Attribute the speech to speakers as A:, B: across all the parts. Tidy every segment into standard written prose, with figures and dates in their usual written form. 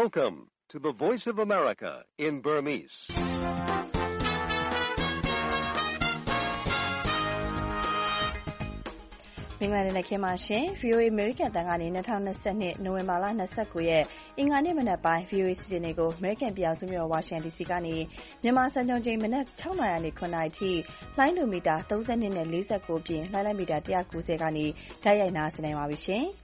A: Welcome to the Voice of America in Burmese.
B: ။မင်္ဂလာနေ့ခင်ပါရှင်။ VOA American တန်ကနေ2022နိုဝင်ဘာလ29ရက်အင်္ဂါနေ့မနက်ပိုင်း VOA စီစဉ်တွေကို American ပြည်အောင်စုမြို့ Washington DC ကနေမြန်မာစံချိန်ချိန်မနက်6နာရီနဲ့9နာရီထိလိုင်းလိုမီတာ32နဲ့49ပြင်လိုင်းမီတာ190ကနေတိုက်ရိုက်နားဆင်နိုင်ပါပြီရှင်။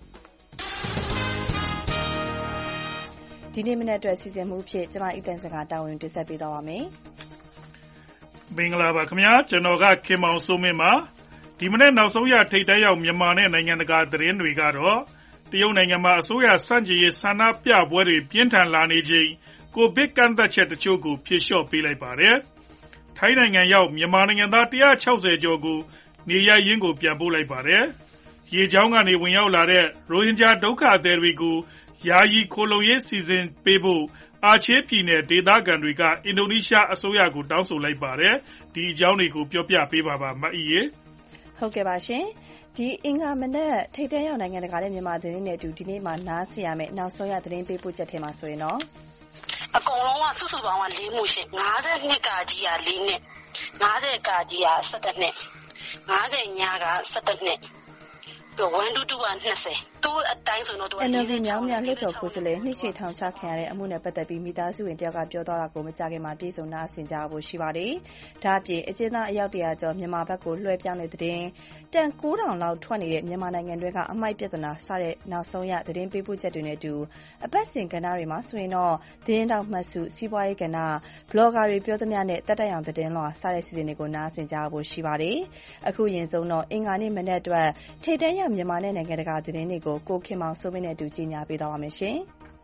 B: ဒီနေ့မနက်အတွက်စီစဉ်မှုဖြစ်ကျွန်မအီတန်စကားတာဝန်တင်ဆက်ပေးသွားပါမယ်
C: ။မင်္ဂလာပါခင်ဗျာ။ကျွန်တော်ကခင်မောင်စိုးမင်းပါ။ဒီမနေ့နောက်ဆုံးရထိပ်တန်းရောက်မြန်မာနဲ့နိုင်ငံတကာသတင်းတွေကတော့တရုတ်နိုင်ငံမှာအစိုးရစန့်ကျင်ရေးဆန္ဒပြပွဲတွေပြင်းထန်လာနေချိန်ကိုဗစ်ကန့်သတ်ချက်တချို့ကိုဖြေလျှော့ပေးလိုက်ပါတယ်။ထိုင်းနိုင်ငံရောက်မြန်မာနိုင်ငံသား160ကျော်ကိုနေရပ်ရင်းကိုပြန်ပို့လိုက်ပါတယ်။ရေကြောင်းကနေဝင်ရောက်လာတဲ့ရိုဟင်ဂျာဒုက္ခသည်တွေကိုယာယီခိုလှုံရေးစီစဉ်ပေးဖို့အာချေးပြည်နယ်ဒေသခံတွေကအင်ဒိုနီးရှားအစိုးရကိုတောင်းဆိုလိုက်ပါတယ်။ဒီအကြောင်းတွေကိုပြောပြပေးပါပါမအီရေ
B: ဟုတ်ကဲ့ပါရှင်ဒီအင်္ဂါမနက်ထိပ်တန်းရောက်နိုင်ငံတကာနဲ့မြန်မာသတင်းနဲ့အတူဒီနေ့မှာနားဆင်ရမယ်နောက်ဆုံးရသတင်းပေးပို့ချက်ထဲမှာဆိုရင်တော့
D: အကုန်လုံးကစုစုပေါင်းက4မှုရှင်52ကာကြီးက4နှစ်50ကာကြီးက17နှစ်50ညာက17နှစ်122က20သူ့အတိုင်းဆိုတော့သူက
B: NLD မြောင်းမြလွှတ်တော်ကိုယ်စားလှယ်နှိမ့်ချထောင်ချခံရတဲ့အမှုနဲ့ပတ်သက်ပြီးမိသားစုဝင်တယောက်ကပြောသွားတာကိုမကြခင်မှာပြည်စုံနာဆင်ကြဖို့ရှိပါတယ်။ဒါ့အပြင်အကျဉ်းသားအယောက်100ကျော်မြန်မာဘက်ကိုလွှဲပြောင်းတဲ့သတင်းတန်9000လောက်ထွက်နေတဲ့မြန်မာနိုင်ငံတွေကအမိုက်ပြဿနာစတဲ့နောက်ဆုံးရသတင်းပေးပို့ချက်တွေနဲ့အတူအပတ်စဉ်ကဏ္ဍတွေမှာဆိုရင်တော့သတင်းတောက်မှတ်စုစီးပွားရေးကဏ္ဍဘလော့ဂါတွေပြောသမျှနဲ့တက်တက်အောင်သတင်းလွှာစတဲ့စီစဉ်တွေကိုနားဆင်ကြဖို့ရှိပါတယ်။အခုရင်ဆုံးတော့အင်္ဂါနေ့မနက်အတွက်ထိပ်တန်းရောက်မြန်မာနဲ့နိုင်ငံတကာသတင်းတွေကိုကိုခင်မောင်စိုးမင်းနဲ့အတူကြီးညာပေးသွားပါမယ်ရှင်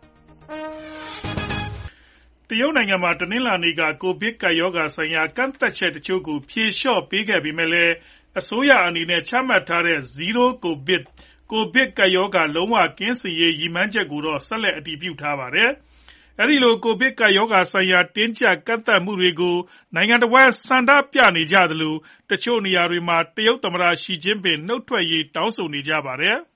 C: ။တရုတ်နိုင်ငံမှာတနင်္လာနေ့ကကိုဗစ်ကပ်ရောဂါဆိုင်ရာကန့်သတ်ချက်တချို့ကိုဖြေလျှော့ပေးခဲ့ပေမဲ့လည်းအစိုးရအနေနဲ့ချမှတ်ထားတဲ့ Zero COVID ကိုဗစ်ကပ်ရောဂါလုံးဝကင်းစင်ရေးရည်မှန်းချက်ကိုတော့ဆက်လက်အတည်ပြုထားပါတယ်။အဲဒီလိုကိုဗစ်ကပ်ရောဂါဆိုင်ရာတင်းကျပ်ကန့်သတ်မှုတွေကိုနိုင်ငံတော်ဝန်ဆန္ဒပြနေကြသလိုတချို့နေရာတွေမှာတရုတ်သမ္မတရှီကျင်းပင်နှုတ်ထွက်ရေးတောင်းဆိုနေကြပါတယ်။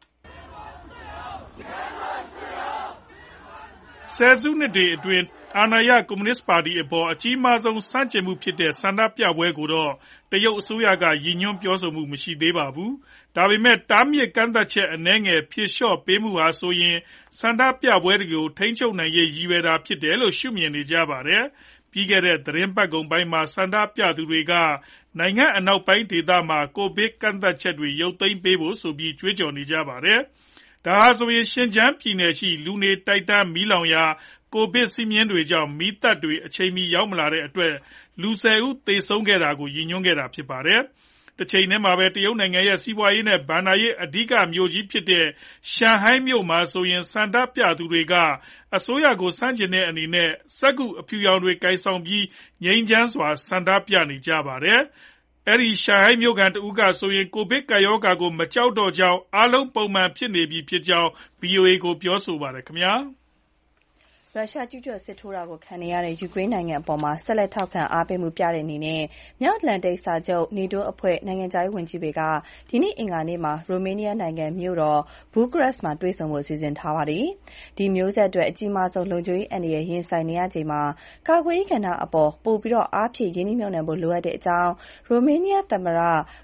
C: ဆယ်စုနှစ်တွေအတွင်းအာဏာရကွန်မြူနစ်ပါတီအပေါ်အကြီးမားဆုံးဆန့်ကျင်မှုဖြစ်တဲ့ဆန္ဒပြပွဲကိုတော့တရုတ်အစိုးရကရည်ညွှန်းပြောဆိုမှုမရှိသေးပါဘူး။ဒါပေမဲ့တားမြစ်ကန့်သတ်ချက်အနည်းငယ်ဖြေလျှော့ပေးမှုဟာဆိုရင်ဆန္ဒပြပွဲတွေကိုထိန်းချုပ်နိုင်ရေးရည်ရွယ်တာဖြစ်တယ်လို့ရှုမြင်နေကြပါတယ်။ပြီးခဲ့တဲ့သတင်းပတ်ကုန်ပိုင်းမှာဆန္ဒပြသူတွေကနိုင်ငံအနောက်ပိုင်းဒေသမှာကိုဗစ်ကန့်သတ်ချက်တွေရုပ်သိမ်းပေးဖို့ဆိုပြီးကြွေးကြော်နေကြပါတယ်။ဒါဟာဆိုရင်ရှင်ကျန်းပြည်နယ်ရှိလူနေတိုက်တန်းမီးလောင်ရာကိုဗစ်စည်းမျဉ်းတွေကြောင့်မီးသတ်တွေအချိန်မီရောက်မလာတဲ့အတွက်လူ10ဦးသေဆုံးခဲ့တာကိုရည်ညွှန်းခဲ့တာဖြစ်ပါတယ်။တစ်ချိန်တည်းမှာပဲတရုတ်နိုင်ငံရဲ့စီးပွားရေးနဲ့ဘဏ္ဍာရေးအဓိကမြို့ကြီးဖြစ်တဲ့ရှန်ဟိုင်းမြို့မှာဆိုရင်ဆန္ဒပြသူတွေကအစိုးရကိုဆန့်ကျင်တဲ့အနေနဲ့စက္ကူအဖြူရောင်တွေကိုင်ဆောင်ပြီးငြိမ်းချမ်းစွာဆန္ဒပြနေကြပါတယ်။အဲဒီရှန်ဟိုင်းမြို့ခံတဦးကဆိုရင်ကိုဗစ်ကပ်ရောဂါကိုမကြောက်တော့ကြောင်းအားလုံးပုံမှန်ဖြစ်နေပြီဖြစ်ကြောင်း VOA ကိုပြောဆိုပါတယ်ခင်ဗျာ။
B: ရုရှားကျူးကျော်စစ်ထိုးတာကိုခံနေရတဲ့ယူကရိန်းနိုင်ငံအပေါ်မှာဆက်လက်ထောက်ခံအားပေးမှုပြတဲ့အနေနဲ့မြောက်အတ္တလန်တိတ်စာချုပ် NATO အဖွဲ့နိုင်ငံခြားရေးဝန်ကြီးတွေကဒီနေ့အင်္ဂါနေ့မှာရိုမေးနီးယားနိုင်ငံမြို့တော်ဘူခရက်စ်မှာတွေ့ဆုံဖို့စီစဉ်ထားပါတယ်။ဒီမျိုးဆက်အတွက်အကြီးမားဆုံးလုံခြုံရေးအန္တရာယ်ရင်ဆိုင်နေရချိန်မှာကာကွယ်ရေးကဏ္ဍအပေါ်ပိုပြီးအားဖြည့်ရင်းနှီးမြှုပ်နှံဖို့လိုအပ်တဲ့အကြောင်းရိုမေးနီးယားသမ္မတ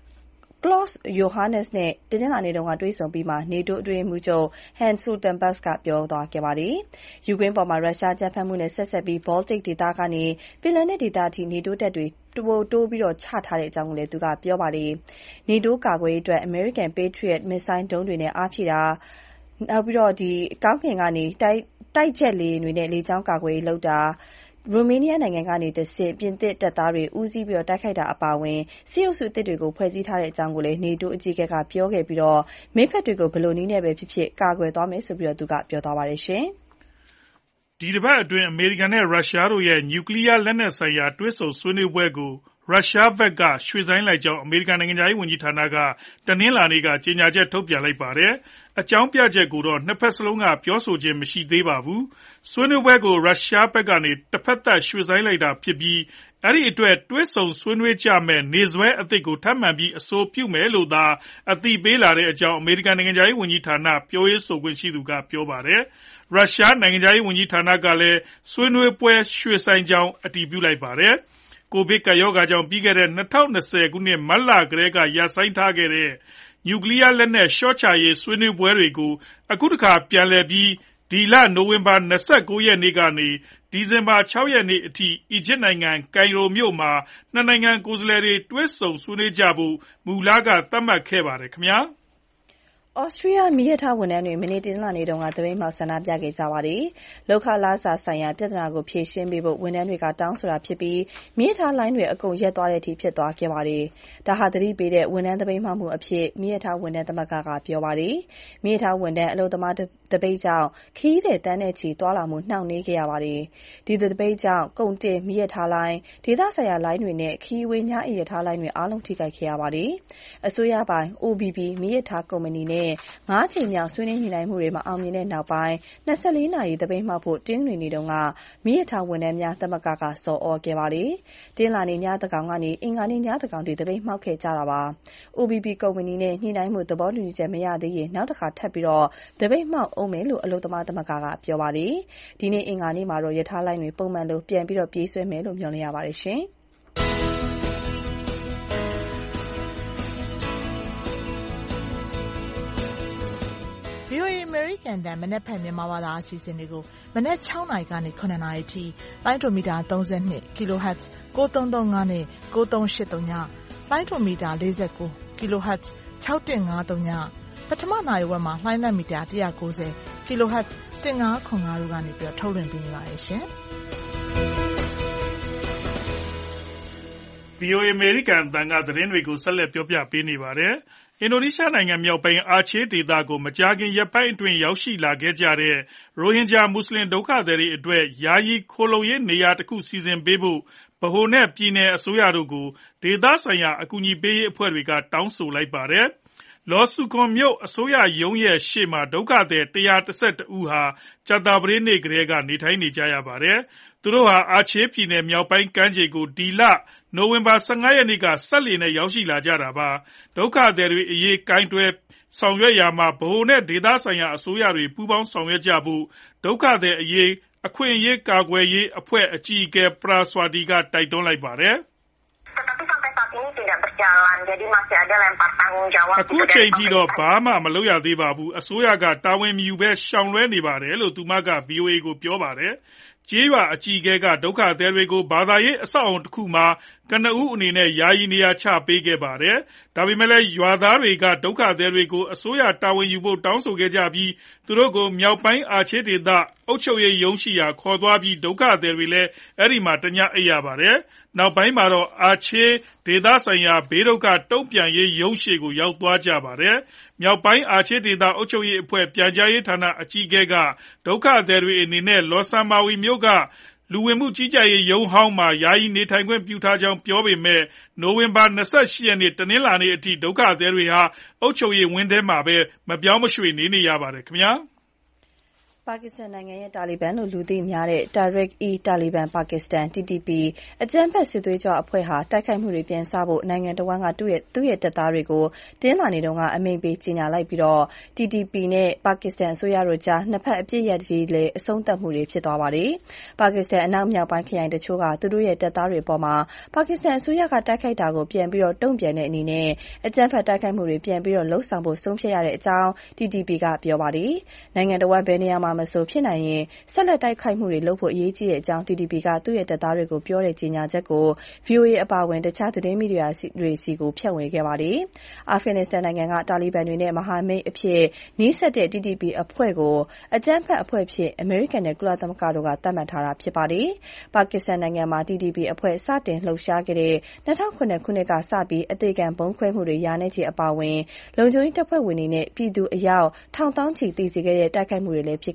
B: Klaus Johannes နဲ့တနင်္လာနေ့တုန်းကတွေ့ဆုံပြီးမှ NATO အတွင်းမှူးချုပ် Jens Stoltenberg ကပြောသွားခဲ့ပါတယ်။ယူကရိန်းပေါ်မှာရုရှားကြမ်းဖက်မှုနဲ့ဆက်စပ်ပြီး Baltic ဒေသကနေပင်လယ်နက်ဒေသအထိ NATO တပ်တွေတိုးပြီးချထားတဲ့အကြောင်းကိုလည်းသူကပြောပါတယ်။ NATO ကာကွယ်ရေးအတွက် American Patriot မစ်ဇိုင်းဒုံးတွေနဲ့အားဖြည့်တာနောက်ပြီးတော့ကောင်းကင်ကနေတိုက်ဂျက်လေယာဉ်တွေနဲ့လေကြောင်းကာကွယ်ရေးလုပ်တာရိုမေးနီးယားနိုင်ငံကနေတဆင့်ပြင်သစ်တပ်သားတွေဦးစီးပြီးတိုက်ခိုက်တာအပါအဝင်စစ်အုပ်စုအသစ်တွေကိုဖွဲ့စည်းထားတဲ့အကြောင်းကိုလည်း NATO အကြီးအကဲကပြောခဲ့ပြီးမိတ်ဖက်တွေကိုဘယ်လိုနည်းနဲ့ပဲဖြစ်ဖြစ်ကာကွယ်သွားမယ်ဆိုပြီးသူကပြောသွားပါတယ်ရှင်
C: ။ဒီတစ်ပတ်အတွင်းအမေရိကန်နဲ့ရုရှားတို့ရဲ့နျူကလ িয়ার လက်နက်ဆိုင်ရာတွဲဆုံဆွေးနွေးပွဲကိုရရုရှားဘက်ကရွှေ့ဆိုင်းလိုက်ကြောင်းအမေရိကန်နိုင်ငံခြားရေးဝန်ကြီးဌာနကတနင်္လာနေ့ကကြေညာချက်ထုတ်ပြန်လိုက်ပါတယ်။အကြောင်းပြချက်ကိုတော့နှစ်ဖက်စလုံးကပြောဆိုခြင်းမရှိသေးပါဘူး။ဆွေးနွေးပွဲကိုရုရှားဘက်ကနေတစ်ဖက်သက်ရွှေ့ဆိုင်းလိုက်တာဖြစ်ပြီးအဲ့ဒီအတွက်တွဲဆုံဆွေးနွေးကြမဲ့နေစွဲအသစ်ကိုထပ်မံပြီးအဆိုပြုမယ်လို့သာအသိပေးလာတဲ့အကြောင်းအမေရိကန်နိုင်ငံခြားရေးဝန်ကြီးဌာနပြောရေးဆိုခွင့်ရှိသူကပြောပါတယ်။ရုရှားနိုင်ငံခြားရေးဝန်ကြီးဌာနကလည်းဆွေးနွေးပွဲရွှေ့ဆိုင်းကြောင်းအတည်ပြုလိုက်ပါတယ်။ကိုဗစ်ကပ်ရောဂါကြောင့်ပြီးခဲ့တဲ့2020ခုနှစ်မတ်လကတည်းကရပ်ဆိုင်းထားခဲ့တဲ့နျူကလ িয়ার လက်နက်လျှော့ချရေးဆွေးနွေးပွဲတွေကိုအခုတစ်ခါပြန်လည်ပြီးဒီလနိုဝင်ဘာ29ရက်နေ့ကနေဒီဇင်ဘာ6ရက်နေ့အထိအီဂျစ်နိုင်ငံကိုင်ရိုမြို့မှာနှစ်နိုင်ငံကိုယ်စားလှယ်တွေတွဲဆုံဆွေးနွေးကြဖို့မူလကသတ်မှတ်ခဲ့ပါတယ်ခင်ဗျာ။
B: ဩစတြီးယားမီးရထားဝန်ထမ်းတွေမနေ့တင်လာနေတုန်းကသပိတ်မှောက်ဆန္ဒပြခဲ့ကြပါတယ်။လောက်ခလာစာဆိုင်ရာပြဿနာကိုဖြေရှင်းပေးဖို့ဝန်ထမ်းတွေကတောင်းဆိုတာဖြစ်ပြီးမီးရထားလိုင်းတွေအကုန်ရပ်သွားတဲ့အထိဖြစ်သွားခဲ့ပါတယ်။ဒါဟာသတိပေးတဲ့ဝန်ထမ်းသပိတ်မှောက်မှုအဖြစ်မီးရထားဝန်ထမ်းသမဂ္ဂကပြောပါတယ်။မီးရထားဝန်ထမ်းအလုပ်သမားသပိတ်ကြောင့်ခရီးသည်တန်းနဲ့ချီသွားလာမှုနှောင့်နှေးခဲ့ရပါတယ်။ဒီသပိတ်ကြောင့်ကုန်တင်မီးရထားလိုင်းဒေသဆိုင်ရာလိုင်းတွေနဲ့ခရီးဝေးညအိရထားလိုင်းတွေအားလုံးထိခိုက်ခဲ့ရပါတယ်။အစိုးရပိုင် OBB မီးရထားကုမ္ပဏီနဲ့5ချိန်မြောက်ဆွေးနွေးညှိနှိုင်းမှုတွေမအောင်မြင်တဲ့နောက်ပိုင်း24နာရီသပိတ်မှောက်ဖို့တင်းတွင်နေတုန်းကမီးရထားဝန်ထမ်းများသမဂ္ဂကစော်ဩခဲ့ပါတယ်။တင်းလာနေညသကောင်ကနေအင်္ဂါနေ့ညသကောင်ထိသပိတ်မှောက်ခဲ့ကြတာပါ။ OBB ကုမ္ပဏီနဲ့ညှိနှိုင်းမှုသဘောတူညီချက်မရသေးရင်နောက်တစ်ခါထပ်ပြီးသပိတ်မှောက်အောင်မယ်လို့အလုပ်သမားသမဂ္ဂကပြောပါတယ်။ဒီနေ့အင်္ဂါနေ့မှာတော့ရထားလိုင်းတွေပုံမှန်လိုပြန်ပြီးပြေးဆွဲမယ်လို့မျှော်လင့်ရပါတယ်ရှင်။
E: VOA American တန်မနက်ဖြန်မြန်မာဘာသာအစီအစဉ်တွေကိုမနက်6နာရီကနေ9နာရီထိလိုင်းဒိုမီတာ32 kHz 9335နဲ့9383ညလိုင်းဒိုမီတာ49 kHz 6153ညပထမနာရီဝက်မှာလိုင်းလက်မီတာ190 kHz 1505တို့ကနေပြီးထုတ်လွှင့်ပေးနေပါတယ်ရှင်
C: ။ VOA American တန်ကသတင်းတွေကိုဆက်လက်ပြောပြပေးနေပါတယ်။အင်ဒိုနီးရှားနိုင်ငံမြောက်ပိုင်းအာချေးဒေသကိုမကြာခင်ရက်ပိုင်းအတွင်းရောက်ရှိလာခဲ့ကြတဲ့ရိုဟင်ဂျာမွတ်ဆလင်ဒုက္ခသည်တွေအတွက်ယာယီခိုလှုံရေးနေရာတစ်ခုစီစဉ်ပေးဖို့ဗဟိုနဲ့ပြည်နယ်အစိုးရတို့ကိုဒေသဆိုင်ရာအကူအညီပေးရေးအဖွဲ့တွေကတောင်းဆိုလိုက်ပါတယ်။လော်ဆူခွန်မြို့အစိုးရရုံးရဲ့ရှေ့မှာဒုက္ခသည်112ဦးဟာကြာသပတေးနေ့ကတည်းကနေထိုင်နေကြရပါတယ်။သူတို့ဟာအာချေးပြည်နယ်မြောက်ပိုင်းကမ်းခြေကိုဒီလနိုဝင်ဘာ15ရက်နေ့ကစက်လှေနဲ့ရောက်ရှိလာကြတာပါ။ဒုက္ခသည်တွေအရေးကိုင်တွယ်ဆောင်ရွက်ရာမှာဗဟိုနဲ့ဒေသဆိုင်ရာအစိုးရတွေပူးပေါင်းဆောင်ရွက်ကြဖို့ဒုက္ခသည်အရေးအခွင့်အရေးကာကွယ်ရေးအဖွဲ့အကြီးအကဲပရာဆွာတီကတိုက်တွန်းလိုက်ပါတယ်။အခုချိန်ထိတော့ဘာမှမလုပ်ရသေးပါဘူးအစိုးရကတာဝန်မယူဘဲရှောင်လွှဲနေပါတယ်လို့သူမက VOA ကိုပြောပါတယ်ကျေးရွာအကြီးအကဲကဒုက္ခသည်တွေကိုဘာသာရေးအဆောက်အုံတစ်ခုမှာကနဦးအနေနဲ့ယာယီနေရာချပေးခဲ့ပါတယ်။ဒါပေမဲ့လည်းရွာသားတွေကဒုက္ခသည်တွေကိုအစိုးရတာဝန်ယူဖို့တောင်းဆိုခဲ့ကြပြီးသူတို့ကိုမြောက်ပိုင်းအာချေးဒေသအုပ်ချုပ်ရေးရုံးရှိရာခေါ်သွားပြီးဒုက္ခသည်တွေလည်းအဲ့ဒီမှာတညအိပ်ရပါတယ်။နောက်ပိုင်းမှာတော့အာချေးဒေသဆိုင်ရာဘေးဒုက္ခတုံ့ပြန်ရေးရုံးရှိကိုရောက်သွားကြပါတယ်။မြောက်ပိုင်းအာချေးဒေသအုပ်ချုပ်ရေးအဖွဲ့ပြန်ကြားရေးဌာနအကြီးအကဲကဒုက္ခသည်တွေအနေနဲ့လော်ဆန်မာဝီမြို့ကလူဝင်မှုကြီးကြပ်ရေးရုံးဟောင်းမှာယာယီနေထိုင်ခွင့်ပြုထားကြောင်းပြောပေမဲ့နိုဝင်ဘာ28ရက်နေ့တနင်္လာနေ့အထိဒုက္ခသည်တွေဟာအုပ်ချုပ်ရေးဝင်းထဲမှာပဲမပြောင်းမရွှေ့နေရပါတယ်ခင်ဗျာ။
B: ပါကစ္စတန်နိုင်ငံရဲ့တာလီဘန်လို့လူသိများတဲ့ Tehreek-e-Taliban Pakistan (TTP) အကြမ်းဖက်စစ်သွေးကြွအဖွဲ့ဟာတိုက်ခိုက်မှုတွေပြန်စဖို့နိုင်ငံတစ်ဝန်းကသူ့ရဲ့တပ်သားတွေကိုတင်းလာနေတုန်းကအမိန့်ပေးကြေညာလိုက်ပြီး TTP နဲ့ပါကစ္စတန်အစိုးရတို့ကြားနှစ်ဖက်အပစ်ရပ်ရေးလည်းအဆုံးသတ်မှုတွေဖြစ်သွားပါတယ်။ပါကစ္စတန်အနောက်မြောက်ပိုင်းခရိုင်တချို့ကသူတို့ရဲ့တပ်သားတွေအပေါ်မှာပါကစ္စတန်အစိုးရကတိုက်ခိုက်တာကိုပြန်ပြီးတုံ့ပြန်တဲ့အနေနဲ့အကြမ်းဖက်တိုက်ခိုက်မှုတွေပြန်ပြီးလှုပ်ဆောင်ဖို့ဆုံးဖြတ်ရတဲ့အကြောင်း TTP ကပြောပါတယ်။နိုင်ငံတစ်ဝန်းဘယ်နေရာမှာမဆိုဖြစ်နိုင်ရင်ဆက်လက်တိုက်ခိုက်မှုတွေလုပ်ဖို့အရေးကြီးတဲ့အကြောင်း TTP ကသူ့ရဲ့တပ်သားတွေကိုပြောတဲ့ကြေညာချက်ကို VOA အပါအဝင်တခြားသတင်းမီဒီယာတွေဆီကိုဖြန့်ဝေခဲ့ပါတယ်။အာဖဂန်နစ္စတန်နိုင်ငံကတာလီဘန်တွေနဲ့မဟာမိတ်အဖြစ်နီးစပ်တဲ့ TTP အဖွဲ့ကိုအကြမ်းဖက်အဖွဲ့ဖြစ်အမေရိကန်နဲ့ကုလသမဂ္ဂတို့ကသတ်မှတ်ထားတာဖြစ်ပါတယ်။ပါကစ္စတန်နိုင်ငံမှာ TTP အဖွဲ့စတင်လှုပ်ရှားခဲ့တဲ့2009ခုနှစ်ကစပြီးအသေးခံဗုံးခွဲမှုတွေရာနဲ့ချီအပါအဝင်လုံခြုံရေးတပ်ဖွဲ့ဝင်တွေနဲ့ပြည်သူအယောက်ထောင်သောင်းချီသေစေခဲ့တဲ့တိုက်ခိုက်မှုတွေလည်းဖြစ်ခဲ့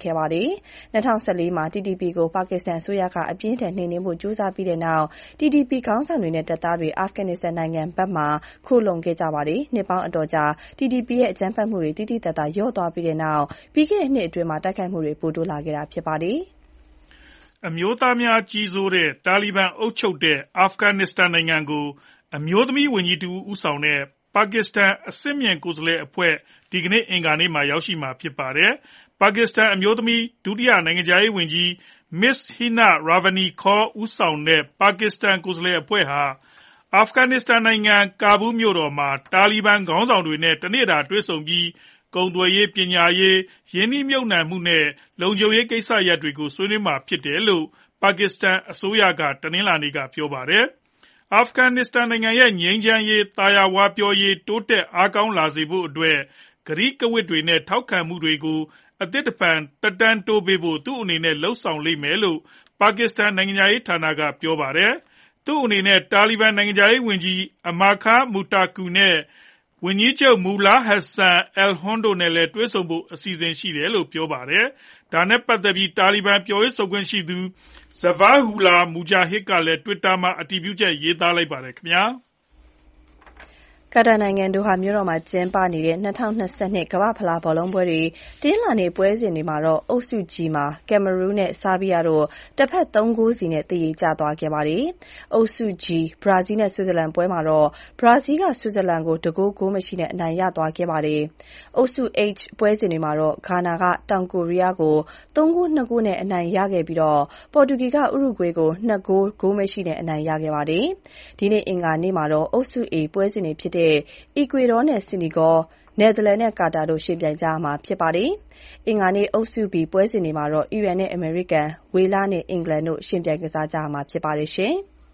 B: ခဲ့ပါတယ်။ 2014 မှာ TTP ကိုပါကစ္စတန်အစိုးရကအပြင်းထန်နှိမ်နင်းဖို့ကြိုးစားပြီးတဲ့နောက် TTP ခေါင်းဆောင်တွေနဲ့တပ်သားတွေအာဖဂန်နစ္စတန်နိုင်ငံဘက်မှာခိုလှုံခဲ့ကြပါတယ်။ နှစ်ပေါင်းအတော်ကြာ TTP ရဲ့အကြမ်းဖက်မှုတွေသိသိသာသာလျော့သွားပြီးတဲ့နောက် ပြီးခဲ့တဲ့နှစ်အတွင်းတိုက်ခိုက်မှုတွေပိုတိုးလာခဲ့တာဖြစ်ပါတယ်။
C: အမျိုးသားများကြီးစိုးတဲ့တာလီဘန်အုပ်ချုပ်တဲ့အာဖဂန်နစ္စတန်နိုင်ငံကိုအမျိုးသမီးဝန်ကြီးတဦးဦးဆောင်တဲ့ပါကစ္စတန်အဆင့်မြင့်ကိုယ်စားလှယ်အဖွဲ့ဒီကနေ့အင်္ဂါနေ့မှာရောက်ရှိမှာဖြစ်ပါတယ်။ ပါကစ္စတန်အမျိုးသမီးဒုတိယနိုင်ငံခြားရေးဝန်ကြီး Ms. Hina Ravani Kaur ဦးဆောင်တဲ့ပါကစ္စတန်ကိုယ်စားလှယ်အဖွဲ့ဟာအာဖဂန်နစ္စတန်နိုင်ငံကာဘူးမြို့တော်မှာတာလီဘန်ခေါင်းဆောင်တွေနဲ့တနေ့တာတွေ့ဆုံပြီးကုန်သွယ်ရေးပညာရေးရင်းနှီးမြှုပ်နှံမှုနဲ့လုံခြုံရေးကိစ္စရပ်တွေကိုဆွေးနွေးမှာဖြစ်တယ်လို့ပါကစ္စတန်အစိုးရကတနင်္လာနေ့ကပြောပါတယ်။ အာဖဂန်နစ္စတန်နိုင်ငံရဲ့ငြိမ်းချမ်းရေးသာယာဝပြောရေးတိုးတက်အားကောင်းလာစေဖို့အတွက်ကတိကဝတ်တွေနဲ့ထောက်ခံမှုတွေကိုအသစ်တဖန်သက်တမ်းတိုးပေးဖို့သူ့အနေနဲ့လုပ်ဆောင်လိမ့်မယ်လို့ပါကစ္စတန်နိုင်ငံခြားရေးဌာနကပြောပါတယ်။ သူ့အနေနဲ့တာလီဘန်နိုင်ငံခြားရေးဝန်ကြီး Amir Khan Muttaqi နဲ့ဝန်ကြီးချုပ် Mullah Hassan al-Hund တို့နဲ့လည်းတွေ့ဆုံဖို့အစီအစဉ်ရှိတယ်လို့ပြောပါတယ်။ ဒါနဲ့ပတ်သက်ပြီးတာလီဘန်ပြောရေးဆိုခွင့်ရှိသူ Zabihullah Mujahid ကလည်း Twitter မှာအတည်ပြုချက်ရေးသားလိုက်ပါတယ်ခင်ဗျာ။
B: ကာတာနိုင်ငံဒိုဟာမြို့တော်မှာကျင်းပနေတဲ့ 2022 ကမ္ဘာ့ဖလားဘောလုံးပွဲတွေတနင်္လာနေ့ပွဲစဉ်တွေမှာအုပ်စု G မှာကင်မရူးနဲ့ဆားဘီးယားတို့တဖက် 3 ဂိုးစီနဲ့သရေကျသွားခဲ့ပါတယ်။ အုပ်စု G ဘရာဇီးနဲ့ဆွစ်ဇာလန်ပွဲမှာဘရာဇီးကဆွစ်ဇာလန်ကို 1 ဂိုး ဂိုးမရှိနဲ့အနိုင်ရသွားခဲ့ပါတယ်။ အုပ်စု H ပွဲစဉ်တွေမှာဂါနာကတောင်ကိုရီးယားကို 3 ဂိုး 2 ဂိုးနဲ့အနိုင်ရခဲ့ပြီးပေါ်တူဂီကဥရုဂွေးကို 2 ဂိုး ဂိုးမရှိနဲ့အနိုင်ရခဲ့ပါတယ်။ ဒီနေ့အင်္ဂါနေ့မှာအုပ်စု A ပွဲစဉ်တွေဖြစ်တဲ့ အီကွေဒေါနဲ့ဆီနီဂေါ၊ နယ်သာလန်နဲ့ကာတာတို့ယှဉ်ပြိုင်ကြရမှာဖြစ်ပါတယ်။ အင်္ဂါနေ့အုပ်စု B ပွဲစဉ်တွေမှာအီရန်နဲ့အမေရိကန်၊ ဝေလနဲ့အင်္ဂလန်တို့ယှဉ်ပြိုင်ကစားကြရမှာဖြစ်ပါတယ်။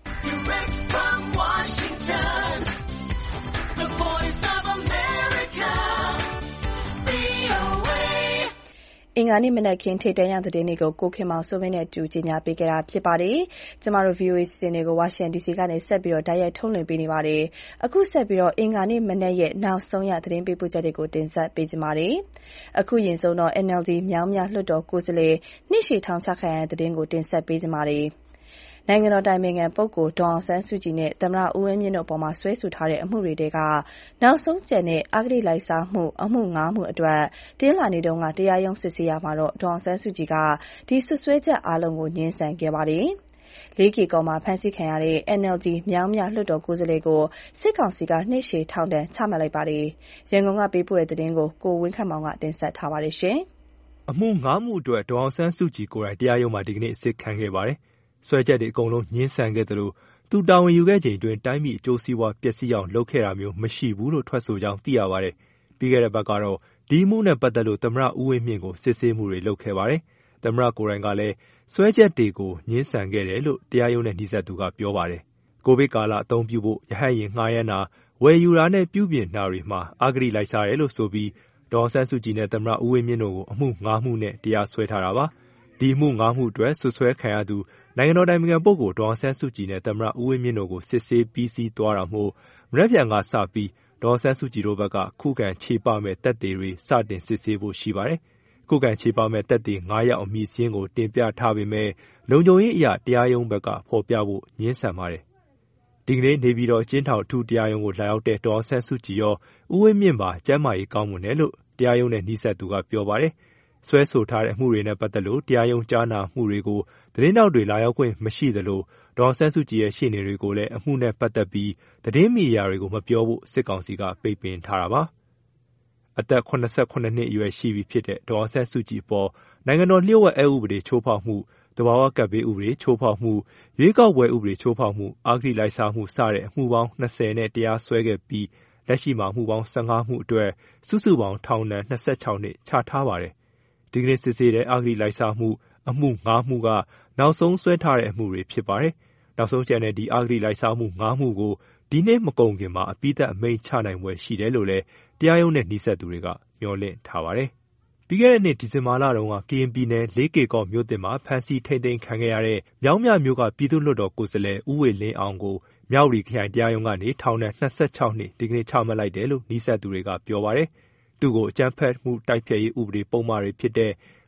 B: အင်္ဂါနေ့မနက်ခင်းထိပ်တန်းရောက်သတင်းတွေကိုကိုခင်မောင်စိုးမင်းနဲ့အတူကြီးညာပေးခဲ့တာဖြစ်ပါတယ်။ ကျမတို့ VOA စီစဉ်တွေကိုဝါရှင်တန် DC ကနေဆက်ပြီးတိုက်ရိုက်ထုတ်လွှင့်ပေးနေပါတယ်။ အခုဆက်ပြီးအင်္ဂါနေ့မနက်ရဲ့နောက်ဆုံးရသတင်းပေးပို့ချက်တွေကိုတင်ဆက်ပေးကြပါမယ်။ အခုရင်ဆုံးNLD မြောင်းမြလွှတ်တော်ကိုယ်စားလှယ်နှစ်ရှည်ထောင်ချခံရတဲ့သတင်းကိုတင်ဆက်ပေးကြပါမယ်။ နိုင်ငံတော်အတိုင်ပင်ခံပုဂ္ဂိုလ်ဒေါ်အောင်ဆန်းစုကြည်နဲ့သမ္မတဦးဝင်းမြင့်တို့အပေါ်စွဲဆိုထားတဲ့အမှုတွေထဲကနောက်ဆုံးကျန်တဲ့အဂတိလိုက်စားမှုအမှု 5 မှုအတွက်တနင်္လာနေ့ကတရားရုံးစစ်ဆေးရာမှာဒေါ်အောင်ဆန်းစုကြည်ကဒီစွပ်စွဲချက်အားလုံးကိုငြင်းဆန်ခဲ့ပါတယ်။ လေးကေကော်မှာဖမ်းဆီးခံရတဲ့ NLD မြောင်းမြလွှတ်တော်ကိုယ်စားလှယ်ကိုစစ်ကောင်စီကနှစ်ရှည်ထောင်ဒဏ်ချမှတ်လိုက်ပါတယ်။ ရန်ကုန်ကပေးပို့တဲ့သတင်းကိုကိုဝင်းခန့်မောင်ကတင်ဆက်ထားပါတယ်။
F: အမှု 5 မှုအတွက်ဒေါ်အောင်ဆန်းစုကြည်ကိုယ်တိုင်တရားရုံးမှာဒီကနေ့အစစ်ခံခဲ့ပါတယ်။ စွဲချက်တွေအကုန်လုံးငြင်းဆန်ခဲ့သလိုသူတာဝန်ယူခဲ့ချိန်အတွင်းတိုင်းပြည်အကျိုးစီးပွားပျက်စီးအောင်လုပ်ခဲ့တာမျိုးမရှိဘူးလို့ထွက်ဆိုကြောင်းသိရပါတယ်။ ပြီးခဲ့တဲ့ပတ်ကတော့ဒီအမှုနဲ့ပတ်သက်လို့သမ္မတဦးဝင်းမြင့်ကိုစစ်ဆေးမှုတွေလုပ်ခဲ့ပါတယ်။ သမ္မတကိုယ်တိုင်ကလည်းစွဲချက်တွေကိုငြင်းဆန်ခဲ့တယ်လို့တရားရုံးနဲ့နီးစပ်သူကပြောပါတယ်။ ကိုဗစ်ကာလအသုံးပြုဖို့ရဟတ်ယာဉ်ငှားရမ်းတာဝယ်ယူတာနဲ့ပြုပြင်တာတွေမှာအဂတိလိုက်စားတယ်လို့ဆိုပြီးဒေါ်အောင်ဆန်းစုကြည်နဲ့သမ္မတဦးဝင်းမြင့်တို့ကိုအမှု 5 မှုနဲ့တရားစွဲထားတာပါ။ ဒီအမှု 5 မှုအတွက်စွပ်စွဲခံရသူနိုင်ငံတော်အတိုင်ပင်ခံပုဂ္ဂိုလ်ဒေါ်အောင်ဆန်းစုကြည်နဲ့သမ္မတဦးဝင်းမြင့်တို့ကိုစစ်ဆေးပြီးစီးသွားတာမို့မနက်ဖြန်ကစပြီးဒေါ်အောင်ဆန်းစုကြည်တို့ဘက်ကခုခံချေပမယ့်သက်သေတွေစတင်စစ်ဆေးဖို့ရှိပါတယ်။ ခုခံချေပမယ့်သက်သေ 5 ယောက်အမည်စာရင်းကိုတင်ပြထားပေမဲ့လုံခြုံရေးအရတရားရုံးဘက်ကဖော်ပြဖို့ငြင်းဆန်ပါတယ်။ ဒီကနေ့နေပြည်တော်အကျဉ်းထောင်အထူးတရားရုံးကိုလာရောက်တဲ့ဒေါ်အောင်ဆန်းစုကြည်ရောဦးဝင်းမြင့်ပါကျန်းမာရေးကောင်းမွန်တယ်လို့တရားရုံးနဲ့နီးစပ်သူကပြောပါတယ်။ စွဲဆိုထားတဲ့အမှုတွေနဲ့ပတ်သက်လို့တရားရုံးကြားနာမှုတွေကိုသတင်းထောက်တွေလာရောက်ခွင့်မရှိသလိုဒေါ်အောင်ဆန်းစုကြည်ရဲ့ရှေ့နေတွေကိုလည်းအမှုနဲ့ပတ်သက်ပြီးသတင်းမီဒီယာတွေကိုမပြောဖို့စစ်ကောင်စီကပိတ်ပင်ထားတာပါ။ အသက် ၇၇ နှစ်အရွယ်ရှိပြီဖြစ်တဲ့ဒေါ်အောင်ဆန်းစုကြည်အပေါ်နိုင်ငံတော်လျှို့ဝှက်အက်ဥပဒေချိုးဖောက်မှုသဘာဝကပ်ဘေးဥပဒေချိုးဖောက်မှုရွေးကောက်ပွဲဥပဒေချိုးဖောက်မှုအဂတိလိုက်စားမှုစတဲ့အမှုပေါင်း20နဲ့တရားစွဲခဲ့ပြီးလက်ရှိမှာအမှုပေါင်း15 မှုအတွက်စုစုပေါင်းထောင်ဒဏ်26 နှစ်ချထားပါတယ်။ ဒီကနေ့စစ်ဆေးတဲ့အဂတိလိုက်စားမှုအမှု 5 မှုကနောက်ဆုံးစွဲထားတဲ့အမှုတွေဖြစ်ပါတယ်။ နောက်ဆုံးကျန်တဲ့ဒီအဂတိလိုက်စားမှု 5 မှုကိုဒီနှစ်မကုန်ခင်အပြီးသတ်အမိန့်ချနိုင်ဖွယ်ရှိတယ်လို့လည်းတရားရုံးနဲ့နီးစပ်သူတွေကမျှော်လင့်ထားပါတယ်။ ပြီးခဲ့တဲ့နှစ်ဒီဇင်ဘာလတုန်းကကရင်ပြည်နယ်လေးကေကော်မြို့သစ်မှာဖမ်းဆီးထိန်းသိမ်းခံခဲ့ရတဲ့မြောင်းမြမြို့ကပြည်သူ့လွှတ်တော်ကိုယ်စားလှယ်ဦးဝေလင်းအောင်ကိုမြဝတီခရိုင်တရားရုံးကနေထောင်ဒဏ်26 နှစ်ဒီကနေ့ချမှတ်လိုက်တယ်လို့နီးစပ်သူတွေကပြောပါတယ်။ သူ့ကိုအကြမ်းဖက်မှုတိုက်ဖျက်ရေးဥပဒေပုဒ်မတွေဖြစ်တဲ့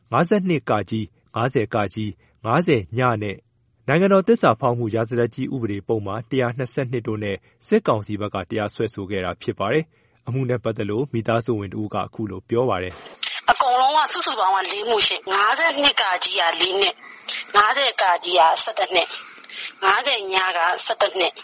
F: 52 ကကြီး 50 ကကြီး 50 ညနဲ့နိုင်ငံတော်သစ္စာဖောက်မှုရာဇသတ်ကြီးဥပဒေပုံမှာ122တို့နဲ့စစ်ကောင်စီဘက်ကတရားစွဲဆိုခဲ့တာဖြစ်ပါတယ်။အမှုနဲ့ပတ်သက်လို့မိသားစုဝင်တဦးကအခုလိုပြောပါတယ်
D: ။အကုန်လုံးကစုစုပေါင်းက4မှုရှိ52ကကြီးက4နှစ်50ကကြီးက17နှစ်50ညက17နှစ်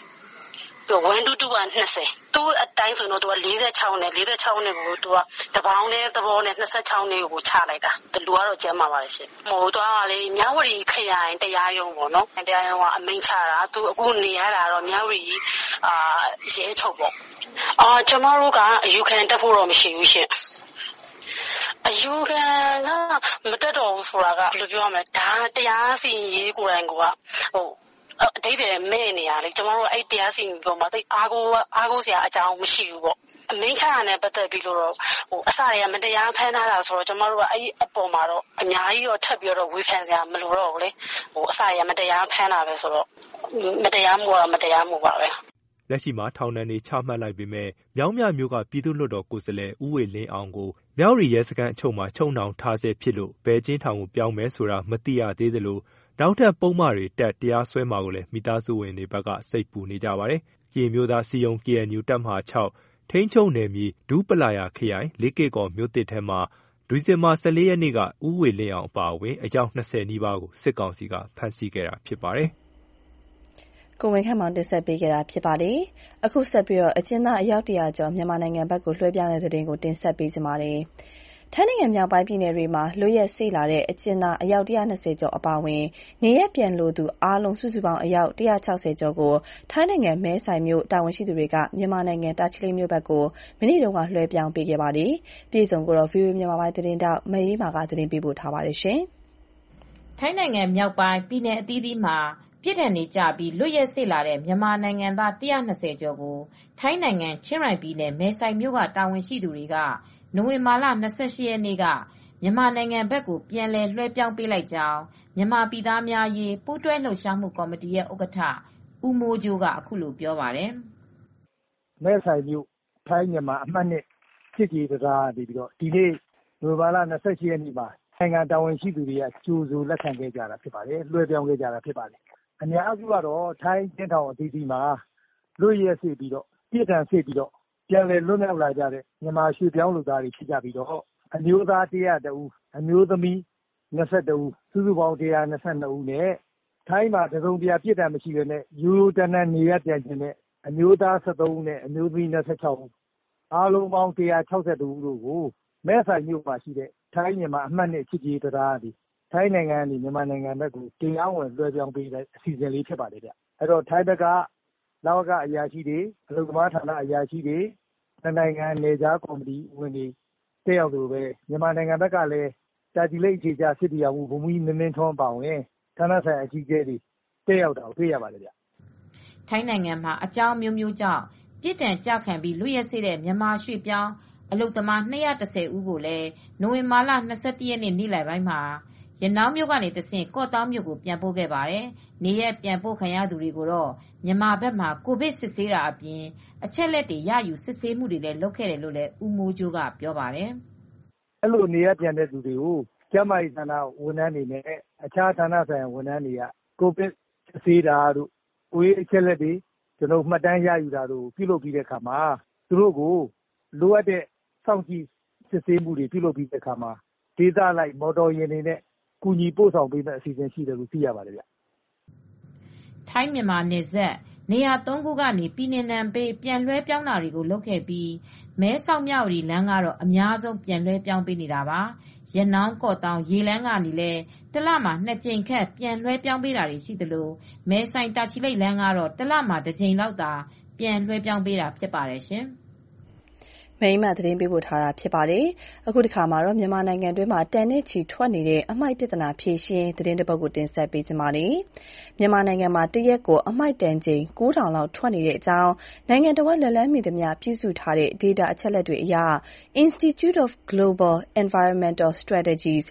D: 122က20သူ့အတိုင်းဆိုတော့သူက46နဲ့ကိုသူကတပေါင်းနဲ့သဘောနဲ့26နဲ့ကိုချလိုက်တာလူကတော့ကျမ်းပါပါလေရှင်ဟိုတော့ကလေမြဝတီခရိုင်တရားရုံးပေါ့နော်တရားရုံးကအမိန့်ချတာသူအခုနေရတာတော့မြဝတီရဲချုပ်ပေါ့ကျမတို့ကအယူခံတက်ဖို့တော့မရှိဘူးရှင်အယူခံကမတက်တော့ဘူးဆိုတာကဘယ်လိုပြောရမလဲဒါတရားစီရင်ရေးကိုယ်တိုင်ကဟိုအတိတ်ပဲမဲ့နေရလေကျွန်တော်တို့အဲ့တရားစီရင်ပေါ်မှာသိအားကိုးစရာအကြောင်းမရှိဘူးပေါ့အမိန့်ချရတဲ့ပတ်သက်ပြီးလို့တော့အစတွေကမတရားဖမ်းထားတာဆိုတော့ကျွန်တော်တို့ကအဲ့အပေါ်မှာတော့အများကြီးတော့ထပ်ပြီးတော့ဝေဖန်စရာမလိုတော့ဘူးလေအစတွေကမတရားဖမ်းတာပဲဆိုတော့မတရားမှုကတော့မတရားမှုပါပဲ
F: လက်ရှိမှာထောင်ဒဏ်တွေချမှတ်လိုက်ပေမဲ့မြောင်းမြမြို့ကပြည်သူ့လွှတ်တော်ကိုယ်စားလှယ်ဦးဝေလင်းအောင်ကိုမြောက်ရီရဲစခန်းအချုပ်မှာချုပ်နှောင်ထားဆဲဖြစ်လို့ဘယ်ကျင်းထောင်ကိုပြောင်းမယ်ဆိုတာမသိရသေးသလိုနောက်ထပ်ပုံမှန်တွေတက်တရားစွဲမှာကိုလည်းမိသားစုဝင်တွေဘက်ကစိတ်ပူနေကြပါတယ်။ကရင်မျိုးသားစီယုံ KNU တပ်မဟာ6ထိန်းချုပ်နယ်မြေဒူးပလာယာခရိုင်လေးကေကော်မြို့တစ်ထဲမှာဒီဇင်ဘာ14ရက်နေ့ကဦးဝေလင်းအောင်အပါအဝင်အယောက်20နီးပါးကိုစစ်ကောင်စီကဖမ်းဆီးခဲ့တာဖြစ်ပါတယ်
B: ။ကိုဝင်ခန့်မောင်တင်ဆက်ပေးခဲ့တာဖြစ်ပါတယ်။အခုဆက်ပြီးတော့အကျဉ်းသားအယောက်100ကျော်မြန်မာနိုင်ငံဘက်ကိုလွှဲပြောင်းတဲ့သတင်းကိုတင်ဆက်ပေးကြပါမယ်။ထိုင်းနိုင်ငံမြောက်ပိုင်းပြည်နယ်တွေမှာလွတ်ရက်စေ့လာတဲ့အကျဉ်းသားအယောက်120ကျော်အပါအဝင်နေရက်ပြန်လိုသူအားလုံးစုစုပေါင်းအယောက်160ကျော်ကိုထိုင်းနိုင်ငံမဲဆိုင်မြို့တာဝန်ရှိသူတွေကမြန်မာနိုင်ငံတာချီလိတ်မြို့ဘက်ကိုမနေ့တုန်းကလွှဲပြောင်းပေးခဲ့ပါတယ်။ပြည်စုံကိုတော့ VOA မြန်မာပိုင်းသတင်းတောက်မအေးမာကသတင်းပေးပို့ထားပါတယ်ရှင်
G: ။ထိုင်းနိုင်ငံမြောက်ပိုင်းပြည်နယ်အသီးသီးမှာပြစ်ဒဏ်တွေကျပြီးလွတ်ရက်စေ့လာတဲ့မြန်မာနိုင်ငံသား120ကျော်ကိုထိုင်းနိုင်ငံချင်းရိုင်ပြည်နယ်မဲဆိုင်မြို့ကတာဝန်ရှိသူတွေကနိုဝင်ဘာလ28ရက်နေ့ကမြန်မာနိုင်ငံဘက်ကိုပြန်လည်လွှဲပြောင်းပေးလိုက်ကြောင်းမြန်မာပြည်သားများရေးပူးတွဲလှုပ်ရှားမှုကော်မတီရဲ့ဥက္ကဋ္ဌဦးမိုးကြိုးကအခုလိုပြောပါတယ်
H: ။မဲဆိုင်မြို့ထိုင်းမြန်မာအမှတ်နဲ့စစ်ကြီးတရားနေပြီးတော့ဒီနေ့နိုဝင်ဘာလ28ရက်နေ့မှာနိုင်ငံတာဝန်ရှိသူတွေကကြိုဆိုလက်ခံခဲ့ကြတာဖြစ်ပါတယ်။လွှဲပြောင်းခဲ့ကြတာဖြစ်ပါတယ်။အများစုကတော့ထိုင်းကျင်းထောင်အသီးသီးမှာလွတ်ရက်စေ့ပြီးတော့ပြည်ထန်စေ့ပြီးတော့ပြန်လည်လွတ်မြောက်လာကြတဲ့မြန်မာရွှေပြောင်းလူသားတွေဖြစ်ကြပြီးတော့အမျိုးသား100ဦးအမျိုးသမီး22ဦးစုစုပေါင်း122ဦးနဲ့ထိုင်းမှာတစုံတရာပြစ်ဒဏ်မရှိဘဲနဲ့ရိုးရိုးတန်းတန်းနေရပြန်ခြင်းနဲ့အမျိုးသား73ဦးနဲ့အမျိုးသမီး26ဦးအားလုံးပေါင်း162ဦးတို့ကိုမဲဆိုင်မြို့မှာရှိတဲ့ထိုင်းမြန်မာအမှတ်နဲ့ချစ်ကြည်တရားဒီထိုင်းနိုင်ငံကနေမြန်မာနိုင်ငံဘက်ကိုတရားဝင်လွှဲပြောင်းပေးတဲ့အစီအစဉ်လေးဖြစ်ပါတယ်ဗျ။အဲ့တော့ထိုင်းဘက်ကလောက်ကအရာရှိတွေအလုပ်သမားဌာနအရာရှိတွေနိုင်ငံနယ်ခြားကော်မတီဝင်တွေတက်ရောက်သူပဲမြန်မာနိုင်ငံဘက်ကလည်းတာချီလိတ်အခြေချစစ်တီအောင်ဘုံမီမင်းထွန်းပါဝင်ဌာနဆိုင်အကြီးအကဲတွေတက်ရောက်တာကိုတွေ့ရပါတယ်ဗျ
G: ။ထိုင်းနိုင်ငံမှာအကြောင်းမျိုးမျိုးကြောင့်ပြစ်ဒဏ်ကြခံပြီးလွတ်ရက်စေ့တဲ့မြန်မာရွှေပြောင်းအလုပ်သမား210ဦးကိုလည်းနိုဝင်ဘာလ21ရက်နေ့နေ့လယ်ပိုင်းမှာရနောင်းမြို့ကနေတဆင့်ကော့တောင်းမြို့ကိုပြန်ပို့ခဲ့ပါတယ်။နေရက်ပြန်ပို့ခံရသူတွေကိုတော့မြန်မာဘက်မှာကိုဗစ်စစ်ဆေးတာအပြင်အချက်လက်တွေရယူစစ်ဆေးမှုတွေလည်းလုပ်ခဲ့တယ်လို့လည်းဦးမိုးကြိုးကပြောပါတယ်
H: ။အဲ့လိုနေရက်ပြန်တဲ့သူတွေကိုကျန်းမာရေးဌာနဝန်ထမ်းတွေနဲ့အခြားဌာနဆိုင်ရာဝန်ထမ်းတွေကကိုဗစ်စစ်ဆေးတာတို့ကိုယ်အချက်လက်တွေကျွန်တော်မှတ်တမ်းရယူတာတို့ပြုလုပ်ပြီးတဲ့အခါမှာသူတို့ကိုလိုအပ်တဲ့စောင့်ကြည့်စစ်ဆေးမှုတွေပြုလုပ်ပြီးတဲ့အခါမှာဒေသလိုက်မော်တော်ယာဉ်တွေနဲ့ကူညီပို့ဆောင်ပေးမယ့်အစီအစဉ်ရှိတယ်လို့သိရပါတယ်ဗျ
G: ။ထိုင်းမြန်မာနယ်စပ်နေရာ3ခုကနေပြည်နယ်နံပေးပြန်လွှဲပြောင်းတာတွေကိုလုပ်ခဲ့ပြီးမဲဆောက်မြဝတီလမ်းကတော့အများဆုံးပြန်လွှဲပြောင်းပေးနေတာပါ။ရနောင်းကော့တောင်းရေလမ်းကနေလည်းတစ်လမှာ2ကြိမ်ခန့်ပြန်လွှဲပြောင်းပေးတာတွေရှိသလိုမဲဆိုင်တာချီလိတ်လမ်းကတော့တစ်လမှာ1ကြိမ်လောက်သာပြန်လွှဲပြောင်းပေးတာဖြစ်ပါတယ်ရှင်။
B: မိမသတင်းပေးပို့ထားတာဖြစ်ပါတယ်။အခုတစ်ခါမှာတော့မြန်မာနိုင်ငံတွင်းမှာတန်နဲ့ချီထွက်နေတဲ့အမိုက်ပြဿနာဖြေရှင်းသတင်းတစ်ပုဒ်ကိုတင်ဆက်ပေးချင်ပါတယ်။မြန်မာနိုင်ငံမှာတရက်ကိုအမိုက်တန်ချိန်9000လောက်ထွက်နေတဲ့အကြောင်းနိုင်ငံတော်လက်လန်းမီသမျှပြုစုထားတဲ့ data အချက်အလက်တွေအရ Institute of Global Environmental Strategies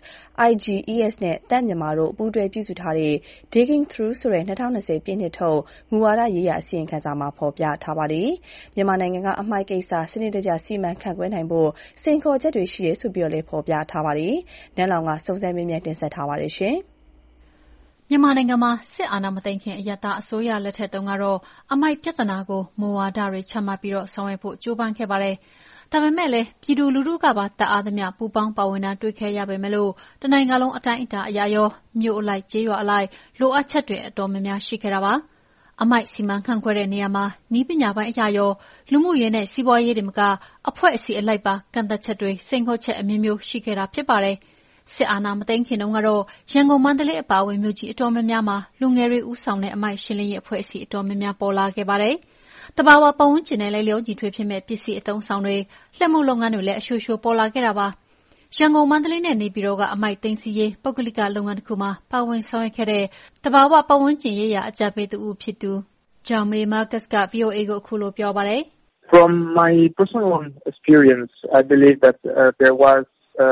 B: IGES နဲ့တပ်မြန်မာတို့ပူးတွဲပြုစုထားတဲ့ Digging Through ဆိုတဲ့2020ပြည့်နှစ်ထုတ်မူဝါဒရေးရာအစီရင်ခံစာမှာဖော်ပြထားပါတယ်။မြန်မာနိုင်ငံကအမိုက်ကိစ္စစနစ်တကျစီမံခန့်ခွဲနိုင်ဖို့စိန်ခေါ်ချက်တွေရှိတယ်ဆိုပြီးလည်းဖော်ပြထားပါတယ်။နန်းလောင်ကစုံစမ်းမေးမြန်းတင်ဆက်ထားပါတယ်ရှင်။
I: မြန်မာနိုင်ငံမှာစစ်အာဏာမသိမ်းခင်အရပ်သားအစိုးရလက်ထက်တုန်းကတော့အမိုက်ပြဿနာကိုမူဝါဒတွေချမှတ်ပြီးဆောင်ရွက်ဖို့ကြိုးပမ်းခဲ့ပါတယ်။ဒါပေမဲ့လည်းပြည်သူလူထုကပါတအားသမျှပူပေါင်းပါဝင်တာတွေ့ခဲ့ရပေမဲ့လို့တနိုင်ငံလုံးအတိုင်းအတာအရရောမြို့အလိုက်ကျေးရွာအလိုက်လိုအပ်ချက်တွေအတော်များများရှိခဲ့တာပါ။အမိုက်စီမံခန့်ခွဲတဲ့နေရာမှာနည်းပညာပိုင်းအရရောလူမှုရေးနဲ့စီးပွားရေးတွေမကအဖွဲ့အစည်းအလိုက်ပါကန့်သက်ချက်တွေစိန်ခေါ်ချက်အမျိုးမျိုးရှိခဲ့တာဖြစ်ပါတယ်။စစ်အာဏာမသိမ်းခင်တုန်းကတော့ရန်ကုန်မန္တလေးအပါအဝင်မြို့ကြီးအတော်များများမှာလူငယ်တွေဦးဆောင်တဲ့အမိုက်ရှင်းလင်းရေးအဖွဲ့အစည်းအတော်များများပေါ်လာခဲ့ပါတယ်။တဘာဝပတ်ဝန်းကျင်နဲ့လိုက်လျောညီထွေဖြစ်မဲ့ပစ္စည်းအသုံးဆောင်တွေလက်မှုလုပ်ငန်းတွေလည်းအရှိုးရှိုးပေါ်လာခဲ့တာပါ။ရန်ကုန်မန္တလေးနဲ့နေပြည်တော်ကအမိုက်သိမ်းဆည်းရေးပုဂ္ဂလိကလုပ်ငန်းတစ်ခုမှာပါဝင်ဆောင်ရွက်ခဲ့တဲ့တဘာဝပတ်ဝန်းကျင်ရေးရာအကြံပေးသူဦးဖြစ်သူဂျောင်မေမာကတ်က VOA ကိုအခုလိုပြောပါတယ်။
J: From my personal experience, I believe that there was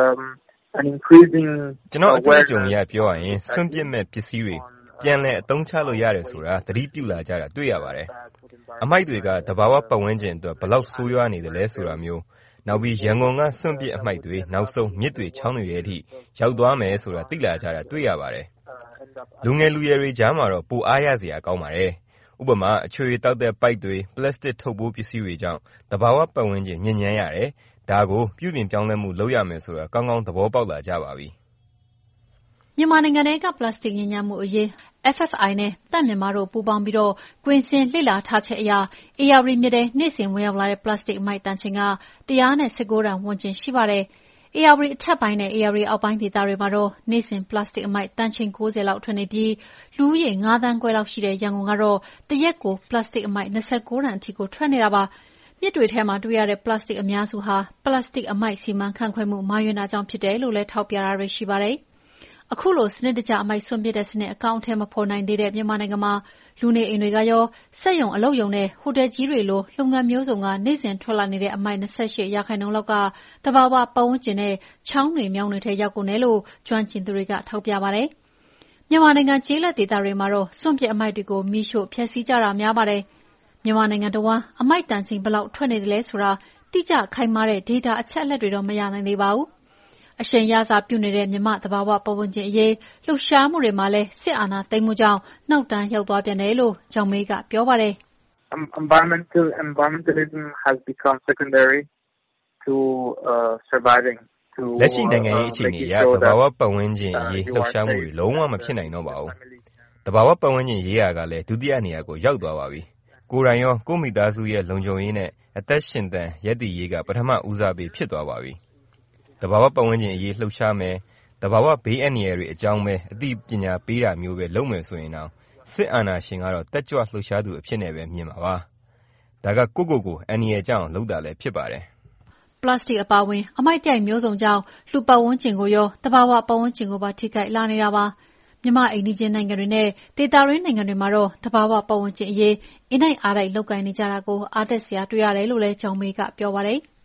J: an increasing
K: ကျွန်တော်အတွေ့အကြုံအရပြောရရင်စွန့်ပစ်မဲ့ပစ္စည်းတွေပြန်လည်အသုံးချလို့ရတယ်ဆိုတာသတိပြုလာကြတာတွေ့ရပါတယ်။အမိုက်တွေကတဘာဝပတ်ဝန်းကျင်အတွက်ဘလောက်ဆိုးရွားနေတယ်လဲဆိုတာမျိုးနောက်ပြီးရန်ကုန်ကစွန့်ပစ်အမိုက်တွေနောက်ဆုံးမြစ်တွေချောင်းတွေရဲ့အထိရောက်သွားမယ်ဆိုတာသိလာကြတာတွေ့ရပါတယ်။လူငယ်လူရွယ်တွေကြားမှာတော့ပိုအားရစရာကောင်းပါတယ်။ဥပမာအချွေတောက်တဲ့ပိုက်တွေပလတ်စတစ်ထုတ်ပိုးပစ္စည်းတွေကြောင့်တဘာဝပတ်ဝန်းကျင်ညစ်ညမ်းရတယ်။ဒါကိုပြုပြင်ပြောင်းလဲမှုလုပ်ရမယ်ဆိုတာကောင်းကောင်းသဘောပေါက်လာကြပါပြီ
I: ။မြန်မာနိုင်ငံထဲကပလတ်စတစ်ညစ်ညမ်းမှုအရေး FFI နဲ့တပ်မြန်မာတို့ပူးပေါင်းပြီးကွင်းဆင်းလေ့လာထားချက်အရဧရာဝတီမြစ်ထဲနေ့စဉ်ဝင်ရောက်လာတဲ့ပလတ်စတစ်အမိုက်တန်ချိန်က119 တန်ဝန်းကျင်ရှိပါတယ်။ဧရာဝတီအထက်ပိုင်းနဲ့ဧရာဝတီအောက်ပိုင်းဒေသတွေမှာတော့နေ့စဉ်ပလတ်စတစ်အမိုက်တန်ချိန်90လောက်ထွက်နေပြီးလူဦးရေ9 သန်းခွဲလောက်ရှိတဲ့ရန်ကုန်ကတော့တရက်ကိုပလတ်စတစ်အမိုက်29 တန်အထိကိုထွက်နေတာပါ။မြစ်တွေထဲမှာတွေ့ရတဲ့ပလတ်စတစ်အများစုဟာပလတ်စတစ်အမိုက်စီမံခန့်ခွဲမှုမှားယွင်းတာကြောင့်ဖြစ်တယ်လို့လည်းထောက်ပြတာတွေရှိပါတယ်။အခုလိုစနစ်တကျအမိုက်စွန့်ပစ်တဲ့စနစ်အကောင်အထည်မဖော်နိုင်သေးတဲ့မြန်မာနိုင်ငံမှာလူနေအိမ်တွေကရောစက်ရုံအလုပ်ရုံနဲ့ဟိုတယ်ကြီးတွေလိုလုပ်ငန်းမျိုးစုံကနေ့စဉ်ထွက်လာနေတဲ့အမိုက်28% လောက်ကတဘာဝပတ်ဝန်းကျင်နဲ့ချောင်းတွေမြောင်းတွေထဲရောက်ကုန်တယ်လို့ကျွမ်းကျင်သူတွေကထောက်ပြပါတယ်။မြန်မာနိုင်ငံကျေးလက်ဒေသတွေမှာတော့စွန့်ပစ်အမိုက်တွေကိုမီးရှို့ဖျက်ဆီးကြတာများပါတယ်။မြန်မာနိုင်ငံတဝန်းအမိုက်တန်ချိန်ဘယ်လောက်ထွက်နေတယ်လဲဆိုတာတိကျခိုင်မာတဲ့ဒေတာအချက်အလက်တွေတော့မရနိုင်သေးပါဘူး။အရှိန်ရစာပြုနေတဲ့မြန်မာတဘာဝပတ်ဝန်းကျင်အရေးလှုပ်ရှားမှုတွေမှာလည်းစစ်အာဏာသိမ်းမှုကြောင့်နောက်တန်းရောက်သွားပြန်တယ်လို့ဂျောင်မေးကပြောပါတယ်
J: ။ Environmentalism has become secondary to surviving.
K: လက်ရှိနိုင်ငံရေးအခြေအနေအရတဘာဝပတ်ဝန်းကျင်အရေးလှုပ်ရှားမှုတွေလုံးဝမဖြစ်နိုင်တော့ပါဘူး။တဘာဝပတ်ဝန်းကျင်ရေးရာကလည်းဒုတိယနေရာကိုရောက်သွားပါပြီ။ကိုယ်တိုင်ရောကိုယ့်မိသားစုရဲ့လုံခြုံရေးနဲ့အသက်ရှင်သန်ရပ်တည်ရေးကပထမဦးစားပေးဖြစ်သွားပါပြီ။တဘာဝပတ်ဝန်းကျင်အရေးလှုပ်ရှားမယ်တဘာဝဘေးအန္တရာယ်တွေအကြောင်းပဲအသိပညာပေးတာမျိုးပဲလုပ်မယ်ဆိုရင်တော့စစ်အာဏာရှင်ကတော့တက်ကြွလှုပ်ရှားသူအဖြစ်နဲ့ပဲမြင်ပါပါ။ဒါကကိုအန္တရာယ်ကြောင့်လုပ်တာလည်းဖြစ်ပါတယ်
I: ။ပလတ်စတစ်အပါအဝင်အမိုက်ပြိုင်မျိုးစုံကြောင့်လူပတ်ဝန်းကျင်ကိုရောတဘာဝပတ်ဝန်းကျင်ကိုပါထိခိုက်လာနေတာပါ။မြန်မာအိမ်နီးချင်းနိုင်ငံတွေနဲ့ဒေသတွင်းနိုင်ငံတွေမှာတော့တဘာဝပတ်ဝန်းကျင်အရေးအင်တိုက်အားတိုက်လုပ်ကိုင်နေကြတာကိုအားတက်စရာတွေ့ရတယ်လို့လည်းဂျောင်မေးကပြောပါတယ်။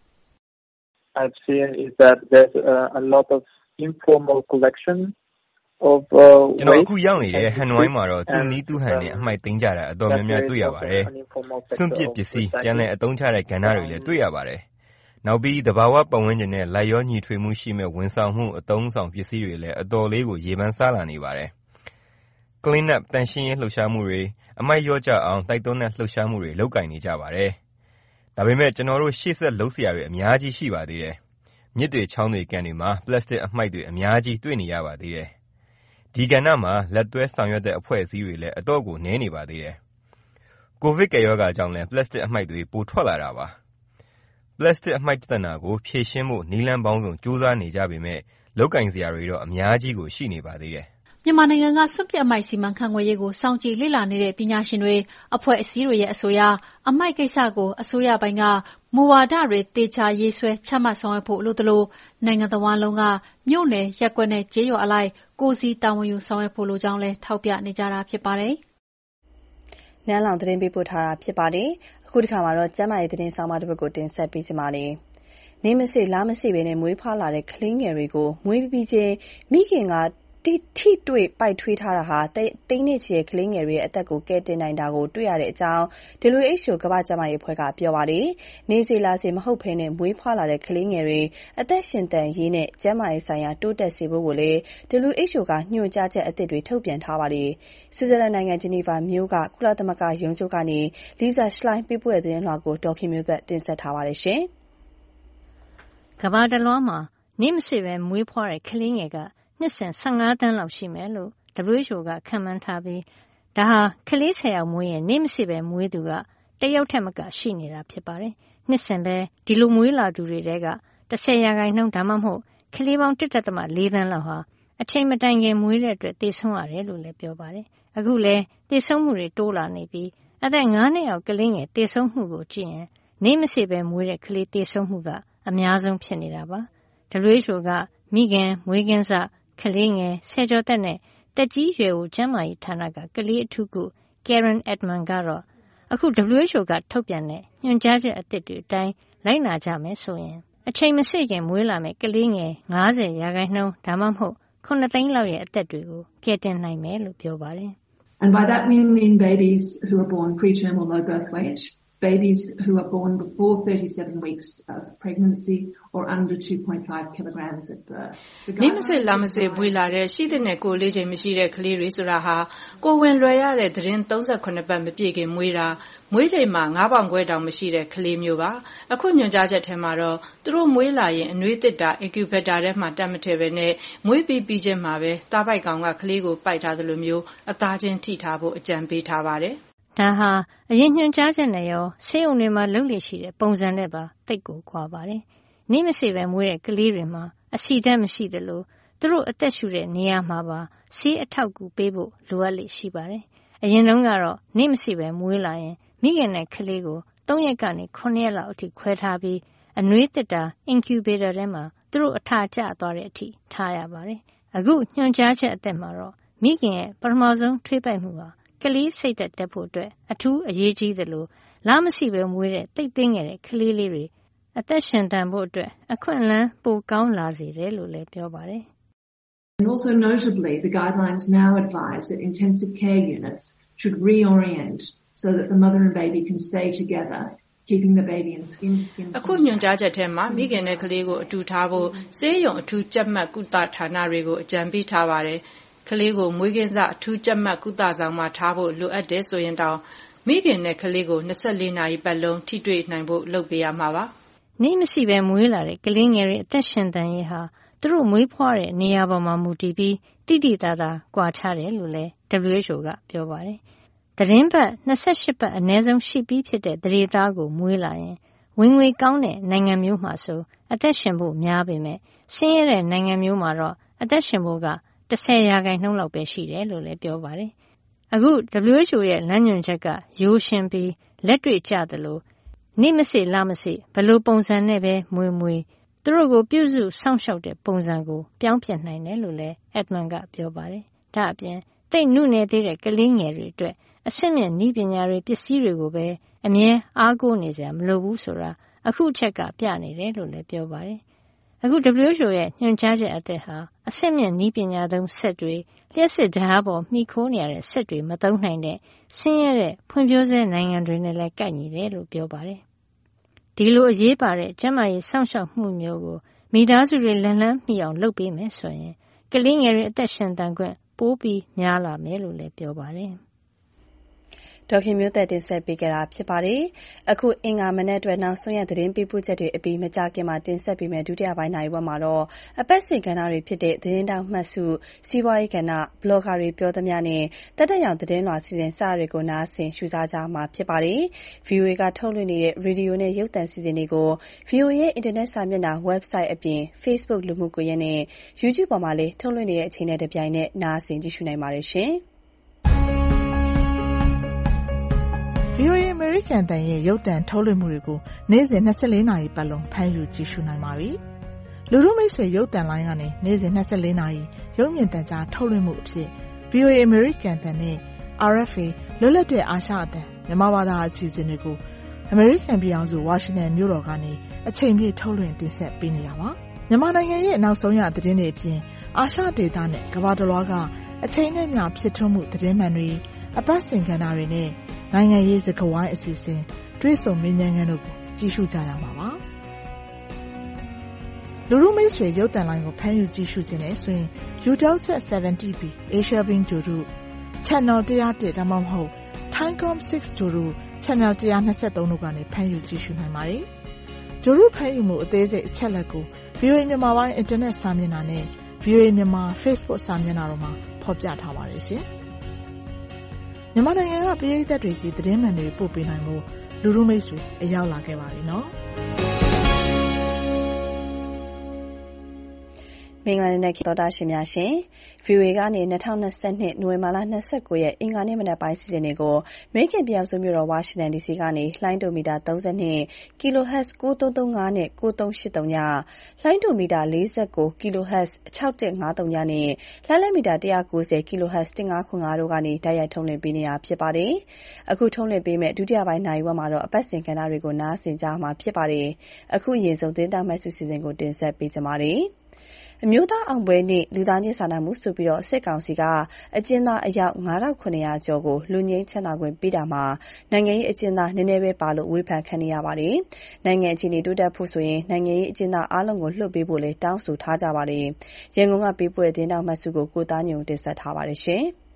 J: I've seen is that there's a lot of informal collection of
K: ကျွန်တော်အခုရောက်နေတဲ့ဟန်နွိုင်းမှာတော့သူနီးသူဟန်နဲ့အမှိုက်သိမ်းကြတာအတော်များများတွေ့ရပါတယ်။စွန့်ပစ်ပစ္စည်းပြန်လည်အသုံးချတဲ့ကဏ္ဍတွေလည်းတွေ့ရပါတယ်။နောက်ပြီးတဘာဝပတ်ဝန်းကျင်နဲ့လိုက်ရောညီထွေမှုရှိမဲ့ဝန်ဆောင်မှုအသုံးဆောင်ပစ္စည်းတွေလည်းအတော်လေးကိုရေပန်းစားလာနေပါတယ်။ Clean up တန်ရှင်းရေးလှုပ်ရှားမှုတွေအမိုက်ရော့ကျအောင်တိုက်တွန်းတဲ့လှုပ်ရှားမှုတွေလုပ်ကိုင်နေကြပါတယ်။ဒါပေမဲ့ကျွန်တော်တို့ရှေ့ဆက်လုပ်စရာတွေအများကြီးရှိပါသေးတယ်။မြစ်တွေချောင်းတွေကန်တွေမှာပလတ်စတစ်အမှိုက်တွေအများကြီးတွေ့နေရပါသေးတယ်။ဒီကဏ္ဍမှာလက်တွဲဆောင်ရွက်တဲ့အဖွဲ့အစည်းတွေလည်းအတော့ကိုနည်းနေပါသေးတယ်။ကိုဗစ်ကပ်ရောဂါကြောင့်လည်းပလတ်စတစ်အမှိုက်တွေပိုထွက်လာတာပါ။ပလတ်စတစ်အမှိုက်ပြဿနာကိုဖြေရှင်းဖို့နည်းလမ်းပေါင်းစုံကြိုးစားနေကြပေမဲ့လုပ်ကိုင်စရာတွေတော့အများကြီးကိုရှိနေပါသေးတယ်
I: ။မြန်မာနိုင်ငံကစွန့်ပစ်အမိုက်စီမံခန့်ခွဲရေးကိုစောင့်ကြည့်လေ့လာနေတဲ့ပညာရှင်တွေအဖွဲ့အစည်းတွေရဲ့အဆိုအရအမိုက်ကိစ္စကိုအစိုးရပိုင်းကမူဝါဒတွေသေချာရေးဆွဲချမှတ်ဆောင်ရွက်ဖို့လိုသလိုနိုင်ငံတော်ဝန်လုံးကမြို့နယ်ရပ်ကွက်နဲ့ကျေးရွာအလိုက်ကိုယ်စီတာဝန်ယူဆောင်ရွက်ဖို့လိုကြောင်းလည်းထောက်ပြနေကြတာဖြစ်ပါတယ်
B: ။နန်းလောင်သတင်းပေးပို့ထားတာဖြစ်ပါတယ်။အခုတစ်ခါမှာတော့ကျန်းမာရေးသတင်းဆောင်မတစ်ပုဒ်ကိုတင်ဆက်ပေးစီပါတယ်။နေမစိလားမစိပဲနဲ့မွေးဖွားလာတဲ့ကလေးငယ်တွေကိုမွေးပြီးချင်းမိခင်ကထိတွေ့ပိုက်ထွေးထားတာဟာသိန်းနဲ့ချီတဲ့ကလေးငယ်တွေရဲ့အသက်ကိုကယ်တင်နိုင်တာကိုတွေ့ရတဲ့အကြောင်း WHO ကမ္ဘာ့ကျန်းမာရေးအဖွဲ့ကပြောပါတယ်။နေစေလာစေမဟုတ်ဘဲနဲ့မွေးဖွားလာတဲ့ကလေးငယ်တွေအသက်ရှင်သန်ရေးနဲ့ကျန်းမာရေးဆိုင်ရာတိုးတက်စေဖို့ကိုလည်း WHO ကညွှန်ကြားချက်အသစ်တွေထုတ်ပြန်ထားပါတယ်။ဆွစ်ဇာလန်နိုင်ငံဂျီနီဗာမြို့ကကုလသမဂ္ဂရုံးချုပ်ကနေ Lisa Schlein ပေးပို့တဲ့သတင်းလွှာကိုဒေါ်ခင်မျိုးသက်တင်ဆက်ထားပါတယ်ရှင်
L: ။ကမ္ဘာတလွှားမှာနေ့မစေပဲမွေးဖွားတဲ့ကလေးငယ်ကနှစ်စဉ်15 သန်းလောက်ရှိမယ်လို့ WHO ကခန့်မှန်းထားပြီးဒါဟာကလေး10 ယောက်မွေးရင်နေ့မစေပဲမွေးသူက1 ယောက်ထက်မကရှိနေတာဖြစ်ပါတယ်။နှစ်စဉ်ပဲဒီလိုမွေးလာသူတွေတဲက10% ဒါမှမဟုတ်ကလေးပေါင်း 1.4 သန်းလောက်ဟာအချိန်မတိုင်ခင်မွေးတဲ့အတွက်သေဆုံးရတယ်လို့လည်းပြောပါတယ်။အခုလည်းသေဆုံးမှုတွေတိုးလာနေပြီးအသက်9 နှစ်အောက်ကလေးငယ်သေဆုံးမှုကိုကြည့်ရင်နေ့မစေပဲမွေးတဲ့ကလေးသေဆုံးမှုကအများဆုံးဖြစ်နေတာပါ။ WHO ကမိခင်မွေးကင်းစကလေးငယ်ဆယ်ကျော်သက်နဲ့တက်ကြီးရွယ်အိုကျန်းမာရေးဌာနကကလေးအထူးကု Karen Edmund ကတော့အခု WHO ကထုတ်ပြန်တဲ့ညွှန်ကြားချက်အသစ်တွေအတိုင်းလိုက်နာကြမယ်ဆိုရင်အချိန်မစေ့ခင်မွေးလာမယ့်ကလေးငယ် 50% ဒါမှမဟုတ်9 သိန်းလောက်ရဲ့အသက်တွေကိုကယ်တင်နိုင်မယ်လို့ပြောပါတယ်။
M: And by that we mean babies who are born preterm or low birth weight, babies who are born before 37 weeks of pregnancy or under 2.5 kilograms at birth.
N: နေ့မစေလာမစေပွေလာတဲ့ရှိတဲ့နဲ့ကိုလေးချိန်မရှိတဲ့ကလေးတွေဆိုတာဟာကိုဝင်လွယ်ရတဲ့သတင်း38ပတ်မပြည့်ခင်မွေးတာမွေးချိန်မှာ9 ပေါင်ခွဲတောင်မရှိတဲ့ကလေးမျိုးပါအခုညွှန်ကြားချက်ထဲမှာတော့သူတို့မွေးလာရင်အနှွေးတစ်တာ incubator ထဲမှာတက်မထည့်ပဲနဲ့မွေးပြီးချင်းမှာပဲသားပိုက်ကောင်ကကလေးကိုပိုက်ထားသလိုမျိုးအသားချင်းထိထားဖို့အကြံပေးထားပါတယ်
L: ဒါဟာအရင်ညွှန်ကြားချက်နဲ့ရောဆေးရုံတွေမှာလုပ်လေရှိတဲ့ပုံစံနဲ့ပါတိတ်ကိုခွာပါတယ်။နေ့မစေပဲမွေးတဲ့ကလေးတွေမှာအဆီဓာတ်မရှိသလိုသူတို့အသက်ရှူတဲ့နေရာမှာပါဆေးအထောက်အကူပေးဖို့လိုအပ်လေရှိပါတယ်။အရင်တုန်းကတော့နေ့မစေပဲမွေးလာရင်မိခင်နဲ့ကလေးကို3 ရက်ကနေ9 ရက်လောက်အထိခွဲထားပြီးအနှွေးတစ်တာ incubator ထဲမှာသူတို့အထာကျသွားတဲ့အထိထားရပါတယ်။အခုညွှန်ကြားချက်အသစ်မှာတော့မိခင်ရဲ့ပထမဆုံးထွေးပိုက်မှုဟာကလေးစိတ်သက်တက်ဖို့အတွက်အထူးအရေးကြီးသလိုလမရှိပဲမွေးတဲ့တိတ်သိငယ်တဲ့ကလေးလေးတွေအသက်ရှင်သန်ဖို့အတွက်အခွင့်အလမ်းပိုကောင်းလာစေတယ်လို့လည်းပြောပါတယ်
M: And also notably the guidelines now advise that intensive care units should reorient so that the mother and baby can stay together keeping the baby in skin to skin
N: အခုညွှန်ကြားချက်ထဲမှာမိခင်နဲ့ကလေးကိုအတူထားဖို့ဆေးရုံအထူးကြက်မှတ်ကုသဌာနတွေကိုအကြံပေးထားပါတယ်ကလေးကိုမွေးကင်းစအထူးကြက်မှတ်ကုသဆောင်မှာထားဖို့လိုအပ်တယ်ဆိုရင်တောင်မိခင်နဲ့ကလေးကို24 နာရီပတ်လုံးထိတွေ့နိုင်ဖို့လုပ်ပေးရမှာပါ
L: ။နေ့မရှိပဲမွေးလာတဲ့ကလေးငယ်တွေအသက်ရှင်သန်ရေးဟာသူတို့မွေးဖွားတဲ့နေရာပေါ်မှာမူတည်ပြီးတိတိတသာကွာခြားတယ်လို့လည်း WHO ကပြောပါတယ်။သတင်းပတ်28ပတ်အနည်းဆုံးရှိပြီးဖြစ်တဲ့သရေသားကိုမွေးလာရင်ဝင်ငွေကောင်းတဲ့နိုင်ငံမျိုးမှာဆိုအသက်ရှင်ဖို့များပေမဲ့ဆင်းရဲတဲ့နိုင်ငံမျိုးမှာတော့အသက်ရှင်ဖို့က10% လောက်ပဲရှိတယ်လို့လည်းပြောပါတယ်။အခု WHO ရဲ့လမ်းညွှန်ချက်ကရိုးရှင်းပြီးလက်တွေ့ကျသလိုနေ့မစေလမစေဘယ်လိုပုံစံနဲ့ပဲမွေသူတို့ကိုပြုစုစောင့်ရှောက်တဲ့ပုံစံကိုပြောင်းပြန်နိုင်တယ်လို့လည်း Edmund ကပြောပါတယ်။ဒါအပြင်တိတ်နုနယ်သေးတဲ့ကလေးငယ်တွေအတွက်အဆင့်မြင့်နည်းပညာတွေပစ္စည်းတွေကိုပဲအမြဲအားကိုးနေစရာမလိုဘူးဆိုတာအခုချက်ကပြနေတယ်လို့လည်းပြောပါတယ်။အခု WHO ရဲ့ညွှန်ကြားချက်အသစ်ဟာအဆင့်မြင့်နည်းပညာသုံးစက်တွေလျှက်စစ်ဓာတ်ပေါ်မှီခိုးနေရတဲ့စက်တွေမသုံးနိုင်တဲ့ဆင်းရဲတဲ့ဖွံ့ဖြိုးဆဲနိုင်ငံတွေနဲ့လည်းကိုက်ညီတယ်လို့ပြောပါတယ်။ဒီလိုအရေးပါတဲ့ကျန်းမာရေးစောင့်ရှောက်မှုမျိုးကိုမိသားစုတွေလက်လှမ်းမီအောင်လုပ်ပေးမယ်ဆိုရင်ကလေးငယ်တွေအသက်ရှင်သန်ခွင့်ပိုပြီးများလာမယ်လို့လည်းပြောပါတယ်။
B: ဒေါခင်မျိုးသက်တင်ဆက်ပေးကြတာဖြစ်ပါတယ်။အခုအင်္ဂါမနေ့အတွက်နောက်ဆုံးရသတင်းပေးပို့ချက်တွေအပြီးမကြခင်မှာတင်ဆက်ပေးမယ်ဒုတိယပိုင်းနိုင်ဘက်မှာတော့အပတ်စဉ်ကဏ္ဍတွေဖြစ်တဲ့သတင်းတောက်မှတ်စုစီးပွားရေးကဏ္ဍဘလော့ဂါတွေပြောသမျှနဲ့တက်တက်ရောင်သတင်းလွှာစီစဉ်စတွေကိုနားဆင်ရှုစားကြမှာဖြစ်ပါတယ်။ VOA ကထုတ်လွှင့်နေတဲ့ရေဒီယိုနဲ့ရုပ်သံစီစဉ်တွေကို VOA ရဲ့အင်တာနက်စာမျက်နှာ website အပြင် Facebook လူမှုကွန်ရက်နဲ့ YouTube ပေါ်မှာလည်းထုတ်လွှင့်နေတဲ့အချိန်နဲ့တပြိုင်နက်နားဆင်ကြည့်ရှုနိုင်ပါတယ်ရှင်။
E: VOA American တန်ရဲ့ရုပ်သံထုတ်လွှင့်မှုတွေကိုနေ့စဉ်24နာရီပတ်လုံးဖမ်းယူကြည့်ရှုနိုင်ပါပြီ။လူထုမိတ်ဆွေရုပ်သံလိုင်းကနေနေ့စဉ်24နာရီရုပ်မြင်သံကြားထုတ်လွှင့်မှုအဖြစ် VOA American တန်နဲ့ RFA လွတ်လပ်တဲ့အာရှအသံမြန်မာဘာသာအစီအစဉ်တွေကို American ပြည်ထောင်စု Washington မြို့တော်ကနေအချိန်ပြည့်ထုတ်လွှင့်တင်ဆက်ပေးနေတာပါ။မြန်မာနိုင်ငံရဲ့နောက်ဆုံးရသတင်းတွေအပြင်အာရှဒေသနဲ့ကမ္ဘာတစ်လွှားကအချိန်နဲ့မျှဖြစ်ထွန်းမှုသတင်းမှန်တွေအပတ်စဉ်ကဏ္ဍတွေနဲ့နိုင်ငံရေးစကားဝိုင်းအစီအစဉ်တွေ့ဆုံမေးမြန်းခန်းတို့ကိုကြည့်ရှုကြရမှာပါလူလူမိတ်ဆွေရုပ်သံလိုင်းကိုဖမ်းယူကြည့်ရှုခြင်းနဲ့ဆိုရင် UTELSAT 70B Asia Bing ဂျိုတို့ Channel 101ဒါမှမဟုတ် Timecom 6ဂျိုတို့ Channel 123တို့ကနေဖမ်းယူကြည့်ရှုနိုင်ပါတယ်ဂျိုတို့ဖမ်းယူမှုအသေးစိတ်အချက်လက်ကို VOA မြန်မာပိုင်းအင်တာနက်စာမျက်နှာနဲ့ VOA မြန်မာ Facebook စာမျက်နှာတို့မှာဖော်ပြထားပါတယ်ရှင်မြန်မာနိုင်ငံကပြည်သက်တွေစီသတင်းမှန်တွေပို့ပေးနိုင်မှုလူလူမိတ်ဆွေအရောက်လာခဲ့ပါပြီနော်
B: မင်္ဂလာနေ့ခေတ္တရှင်များရှင် VOA ကနေ2022နိုဝင်ဘာလ29ရက်အင်္ဂါနေ့မနက်ပိုင်းစီစဉ်တွေကိုအမေရိကန်ပြည်ထောင်စုမြို့တော်ဝါရှင်တန် DC ကနေလှိုင်းဒိုမီတာ32 kHz 9335နဲ့9383ညလှိုင်းဒိုမီတာ49 kHz 6153ညနဲ့လှိုင်းလက်မီတာ190 kHz 1505တို့ကနေတိုက်ရိုက်ထုတ်လွှင့်ပေးနေတာဖြစ်ပါတယ်။အခုထုတ်လွှင့်ပေးမဲ့ဒုတိယပိုင်းနိုင်ဝက်မှာတော့အပတ်စဉ်ကဏ္ဍတွေကိုနားဆင်ကြမှာဖြစ်ပါတယ်။အခုအရင်ဆုံးသတင်းတောက်မှတ်စုစီစဉ်ကိုတင်ဆက်ပေးကြပါမယ်။အမျိုးသားအောင်ပွဲနေ့လူသားချင်းစာနာမှုဆိုပြီးစစ်ကောင်စီကအကျဉ်းသားအယောက်9,900ကျော်ကိုလူငင်းချမ်းသာခွင့်ပေးတာမှာနိုင်ငံရေးအကျဉ်းသားနည်းနည်းပဲပါလို့ဝေဖန်ခံနေရပါတယ်။နိုင်ငံအခြေအနေတိုးတက်ဖို့ဆိုရင်နိုင်ငံရေးအကျဉ်းသားအားလုံးကိုလွှတ်ပေးဖို့လည်းတောင်းဆိုထားကြပါတယ်။ရန်ကုန်ကပေးပို့တဲ့သတင်းတောက်မှတ်စုကိုကိုသားညုံတင်ဆက်ထားပါတယ်ရှင်။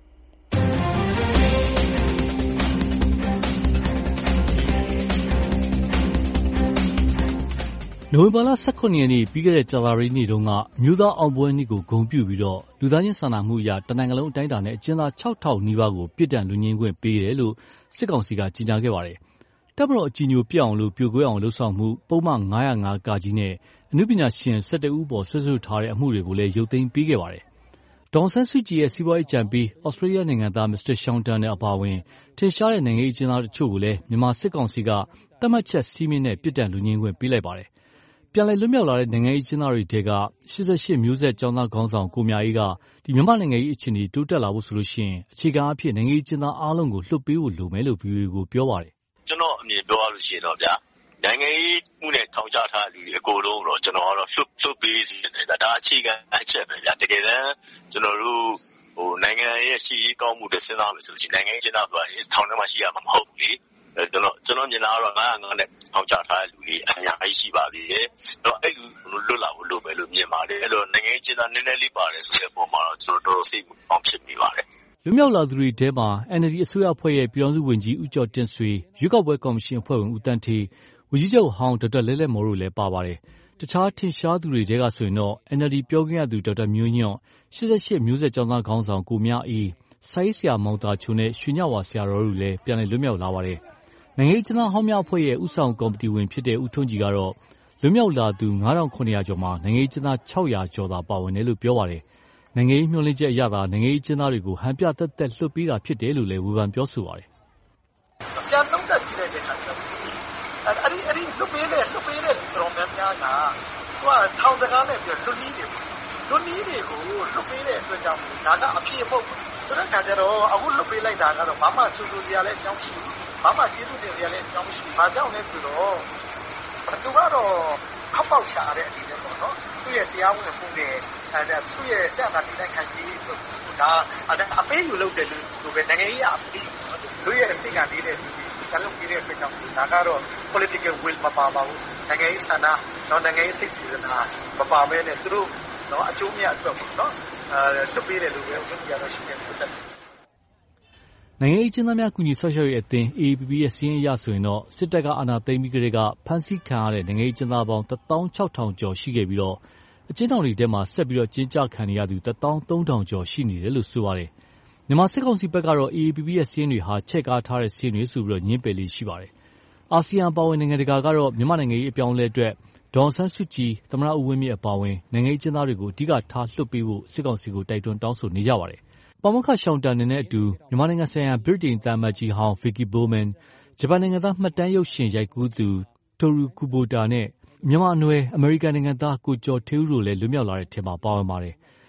O: နိုဝင်ဘာလ18ရက်နေ့ပြီးခဲ့တဲ့ကြာသပတေးနေ့တုန်းကအမျိုးသားအောင်ပွဲနေ့ကိုဂုဏ်ပြုပြီးတော့လူသားချင်းစာနာမှုအရတနိုင်ငံလုံးအတိုင်းအတာနဲ့အကျဉ်းသား6,000နီးပါးကိုပြစ်ဒဏ်လွတ်ငြိမ်းခွင့်ပေးတယ်လို့စစ်ကောင်စီကကြေညာခဲ့ပါတယ်။တပ်မတော်အကြီးအကျယ်ပြအောင်လို့ပြိုကွဲအောင်လှုပ်ဆောင်မှုပုံမှန်905ကကြီးနဲ့အနုပညာရှင်12ဦးပေါ်ဆွဲဆိုထားတဲ့အမှုတွေကိုလည်းရုပ်သိမ်းပေးခဲ့ပါတယ်။ဒေါ်ဆန်းစုကြည်ရဲ့စီးပွားရေးကြံပြီးဩစတြေးလျနိုင်ငံသားမစ္စတာရှောင်းတန်နဲ့အပါအဝင်ထင်ရှားတဲ့နိုင်ငံရေးအကျဉ်းသားတို့ကိုလည်းမြန်မာစစ်ကောင်စီကတတ်မှတ်ချက်စည်းမျဉ်းနဲ့ပြစ်ဒဏ်လွတ်ငြိမ်းခွင့်ပေးလိုက်ပါတယ်။ပြန်လည်လွတ်မြောက်လာတဲ့နိုင်ငံရေးအကျဉ်းသားတွေထဲက88မျိုးဆက်ကျောင်းသားခေါင်းဆောင်ကိုမြအေးကမြန်မာနိုင်ငံရေးအခြေအနေတိုးတက်လာဖို့ဆိုလို့ရှိရင်အခြေခံအဖြစ်နိုင်ငံရေးအကျဉ်းသားအားလုံးကိုလွှတ်ပေးဖို့လိုမယ်လို့ VOA ကိုပြောပါတယ်
P: ။ကျွန်တော်အမြင်ပြောရလို့ရှိရင်တော့ဗျာနိုင်ငံရေးမှုနဲ့ထောင်ချထားတဲ့လူတွေအကုန်လုံးတော့ကျွန်တော်ကတော့လွှတ်ပေးစီတယ်ဒါအခြေခံအချက်ပဲဗျာတကယ်တမ်းကျွန်တော်တို့နိုင်ငံရဲ့ရှိရေးကောင်းမှုတွေစဉ်းစားမယ်ဆိုရင်နိုင်ငံရေးအကျဉ်းသားဆိုတာထောင်ထဲမှာရှိရမှာမဟုတ်ဘူးလေကျွန်တော်မြင်တာကတော့905နဲ့ထောင်ချထားတဲ့လူတွေအများကြီးရှိပါသေးတယ်။အဲ့လိုလွတ်လာဖို့လိုပဲလို့မြင်ပါတယ်။အဲ့လိုနိုင်ငံရေးကျဉ်းသားနည်းနည်းလေးပါတယ်ဆိုတဲ့အပေါ်မှာတော့ကျွန်တော်တော်စိတ်ပေါင်းဖြစ်မိပါတယ်
O: ။လွတ်မြောက်လာသူတွေထဲမှာ NLD အစိုးရအဖွဲ့ရဲ့ပြည်ထောင်စုဝန်ကြီးဦးကျော်တင့်ဆွေရွေးကောက်ပွဲကော်မရှင်အဖွဲ့ဝင်ဦးတန်းထေးဝန်ကြီးချုပ်ဟောင်းဒေါက်တာလဲ့လဲ့မော်တို့လည်းပါပါတယ်။တခြားထင်ရှားသူတွေထဲကဆိုရင်တော့ NLD ပြောခွင့်ရသူဒေါက်တာမျိုးညွန့်88မျိုးဆက်ကျောင်းသားခေါင်းဆောင်ကိုမြအေးစာရေးဆရာမောင်တာချိုနဲ့ရွှေညဝါဆရာတော်တို့လည်းပြန်လည်လွတ်မြောက်လာပါတယ်။နိုင်ငံရေးကျဉ်းသားဟောင်းများအဖွဲ့ရဲ့ဥဆောင်ကော်မတီဝင်ဖြစ်တဲ့ဦးထွန်းကြည်ကတော့လွတ်မြောက်လာသူ9,900ကျော်မှာနိုင်ငံရေးကျဉ်းသား600ကျော်သာပါဝင်တယ်လို့ပြောပါတယ်။နိုင်ငံရေးမျှော်လင့်ချက်အရသာနိုင်ငံရေးကျဉ်းသားတွေကိုဟန်ပြသက်သက်လွှတ်ပေးတာဖြစ်တယ်လို့လည်းဝေဖန်ပြောဆိုပါတယ်
Q: ။ပြန်သုံးသပ်ကြည့်လိုက်တဲ့အခါကျတော့အဲ့ဒီလွှတ်ပေးတဲ့လူတော်များများကထောင်စကားနဲ့ပြောလွတ်နည်းတွေကိုလွတ်ပေးတဲ့အတွက်ကြောင့်ဒါကအဖြစ်မဟုတ်ဘူး။ဆိုတဲ့အခါကျတော့အခုလွတ်ပေးလိုက်တာကတော့ဘာမှစူးစရာလည်းအကြောင်းမရှိဘူး။ဘာမှကျေးဇူးတင်စရာလည်းအကြောင်းမရှိဘူး။ဘာကြောင့်လဲဆိုတော့သူကတော့ခောက်ပေါက်ရှာတဲ့အနေနဲ့ပေါ့နော်။သူ့ရဲ့တရားဝင်မှုတွေသူ့ရဲ့ဆက်အနာတိတိုင်းခံပြီးဒါအပေးယူလုပ်တယ်လို့ပဲနိုင်ငံရေးအပေးလူရဲ့အစိတ်ကလေးတဲ့လူတွေကလုံးပြတဲ့အတွက်ကြောင့်ဒါကတော့ political will မပါပါဘူး။နိုင်ငံရေးဆန္ဒနိုင်ငံရေးစိတ်စေတနာမပါဘဲနဲ့သူတို့အကျိုးမြတ်အတွက်ပေါ့နော်။လွတ်ပေးတယ်လို့ပဲဥပဒေရတော့ရှိတယ်ဖြစ်တယ်
O: နိုင်ငံရေးကျဉ်းသားများကူညီဆော့ရှော့ရေးအသင်း AAPP ရဲ့စီးရင်အရဆိုရင်တော့စစ်တပ်ကအာဏာသိမ်းပြီးကတည်းကဖမ်းဆီးခံရတဲ့နိုင်ငံရေးကျဉ်းသားပေါင်း16,000ကျော်ရှိခဲ့ပြီးတော့အကျဉ်းထောင်တွေထဲမှာဆက်ပြီးကျဉ်းကျခံနေရသူ13,000ကျော်ရှိနေတယ်လို့ဆိုပါတယ်။မြန်မာစစ်ကောင်စီဘက်ကတော့ AAPP ရဲ့စီးရင်တွေဟာချဲ့ကားထားတဲ့စီးရင်တွေဆိုပြီးညှင်းပယ်လေးရှိပါတယ်။အာဆီယံပါဝင်နိုင်ငံတကာကတော့မြန်မာနိုင်ငံရေးအပြောင်းအလဲအတွက်ဒေါ်ဆန်းစုကြည်သမ္မတဦးဝင်းမြင့်အပါအဝင်နိုင်ငံရေးကျဉ်းသားတွေကိုအဓိကထားလွှတ်ပေးဖို့စစ်ကောင်စီကိုတိုက်တွန်းတောင်းဆိုနေကြပါတယ်။ပါမောက္ခရှောင်းတန်နဲ့အတူမြန်မာနိုင်ငံဆိုင်ရာဗြိတိန်သံအမတ်ကြီးဟောင်း Vicky Bowman ဂျပန်နိုင်ငံသားမှတ်တမ်းရုပ်ရှင်ရိုက်ကူးသူ Toru Kubota နဲ့မြန်မာအနွယ်အမေရိကန်နိုင်ငံသားကိုကျော်ထေးဦးတို့လည်းလွတ်မြောက်လာတဲ့ထဲမှာပါဝင်ပါတယ်။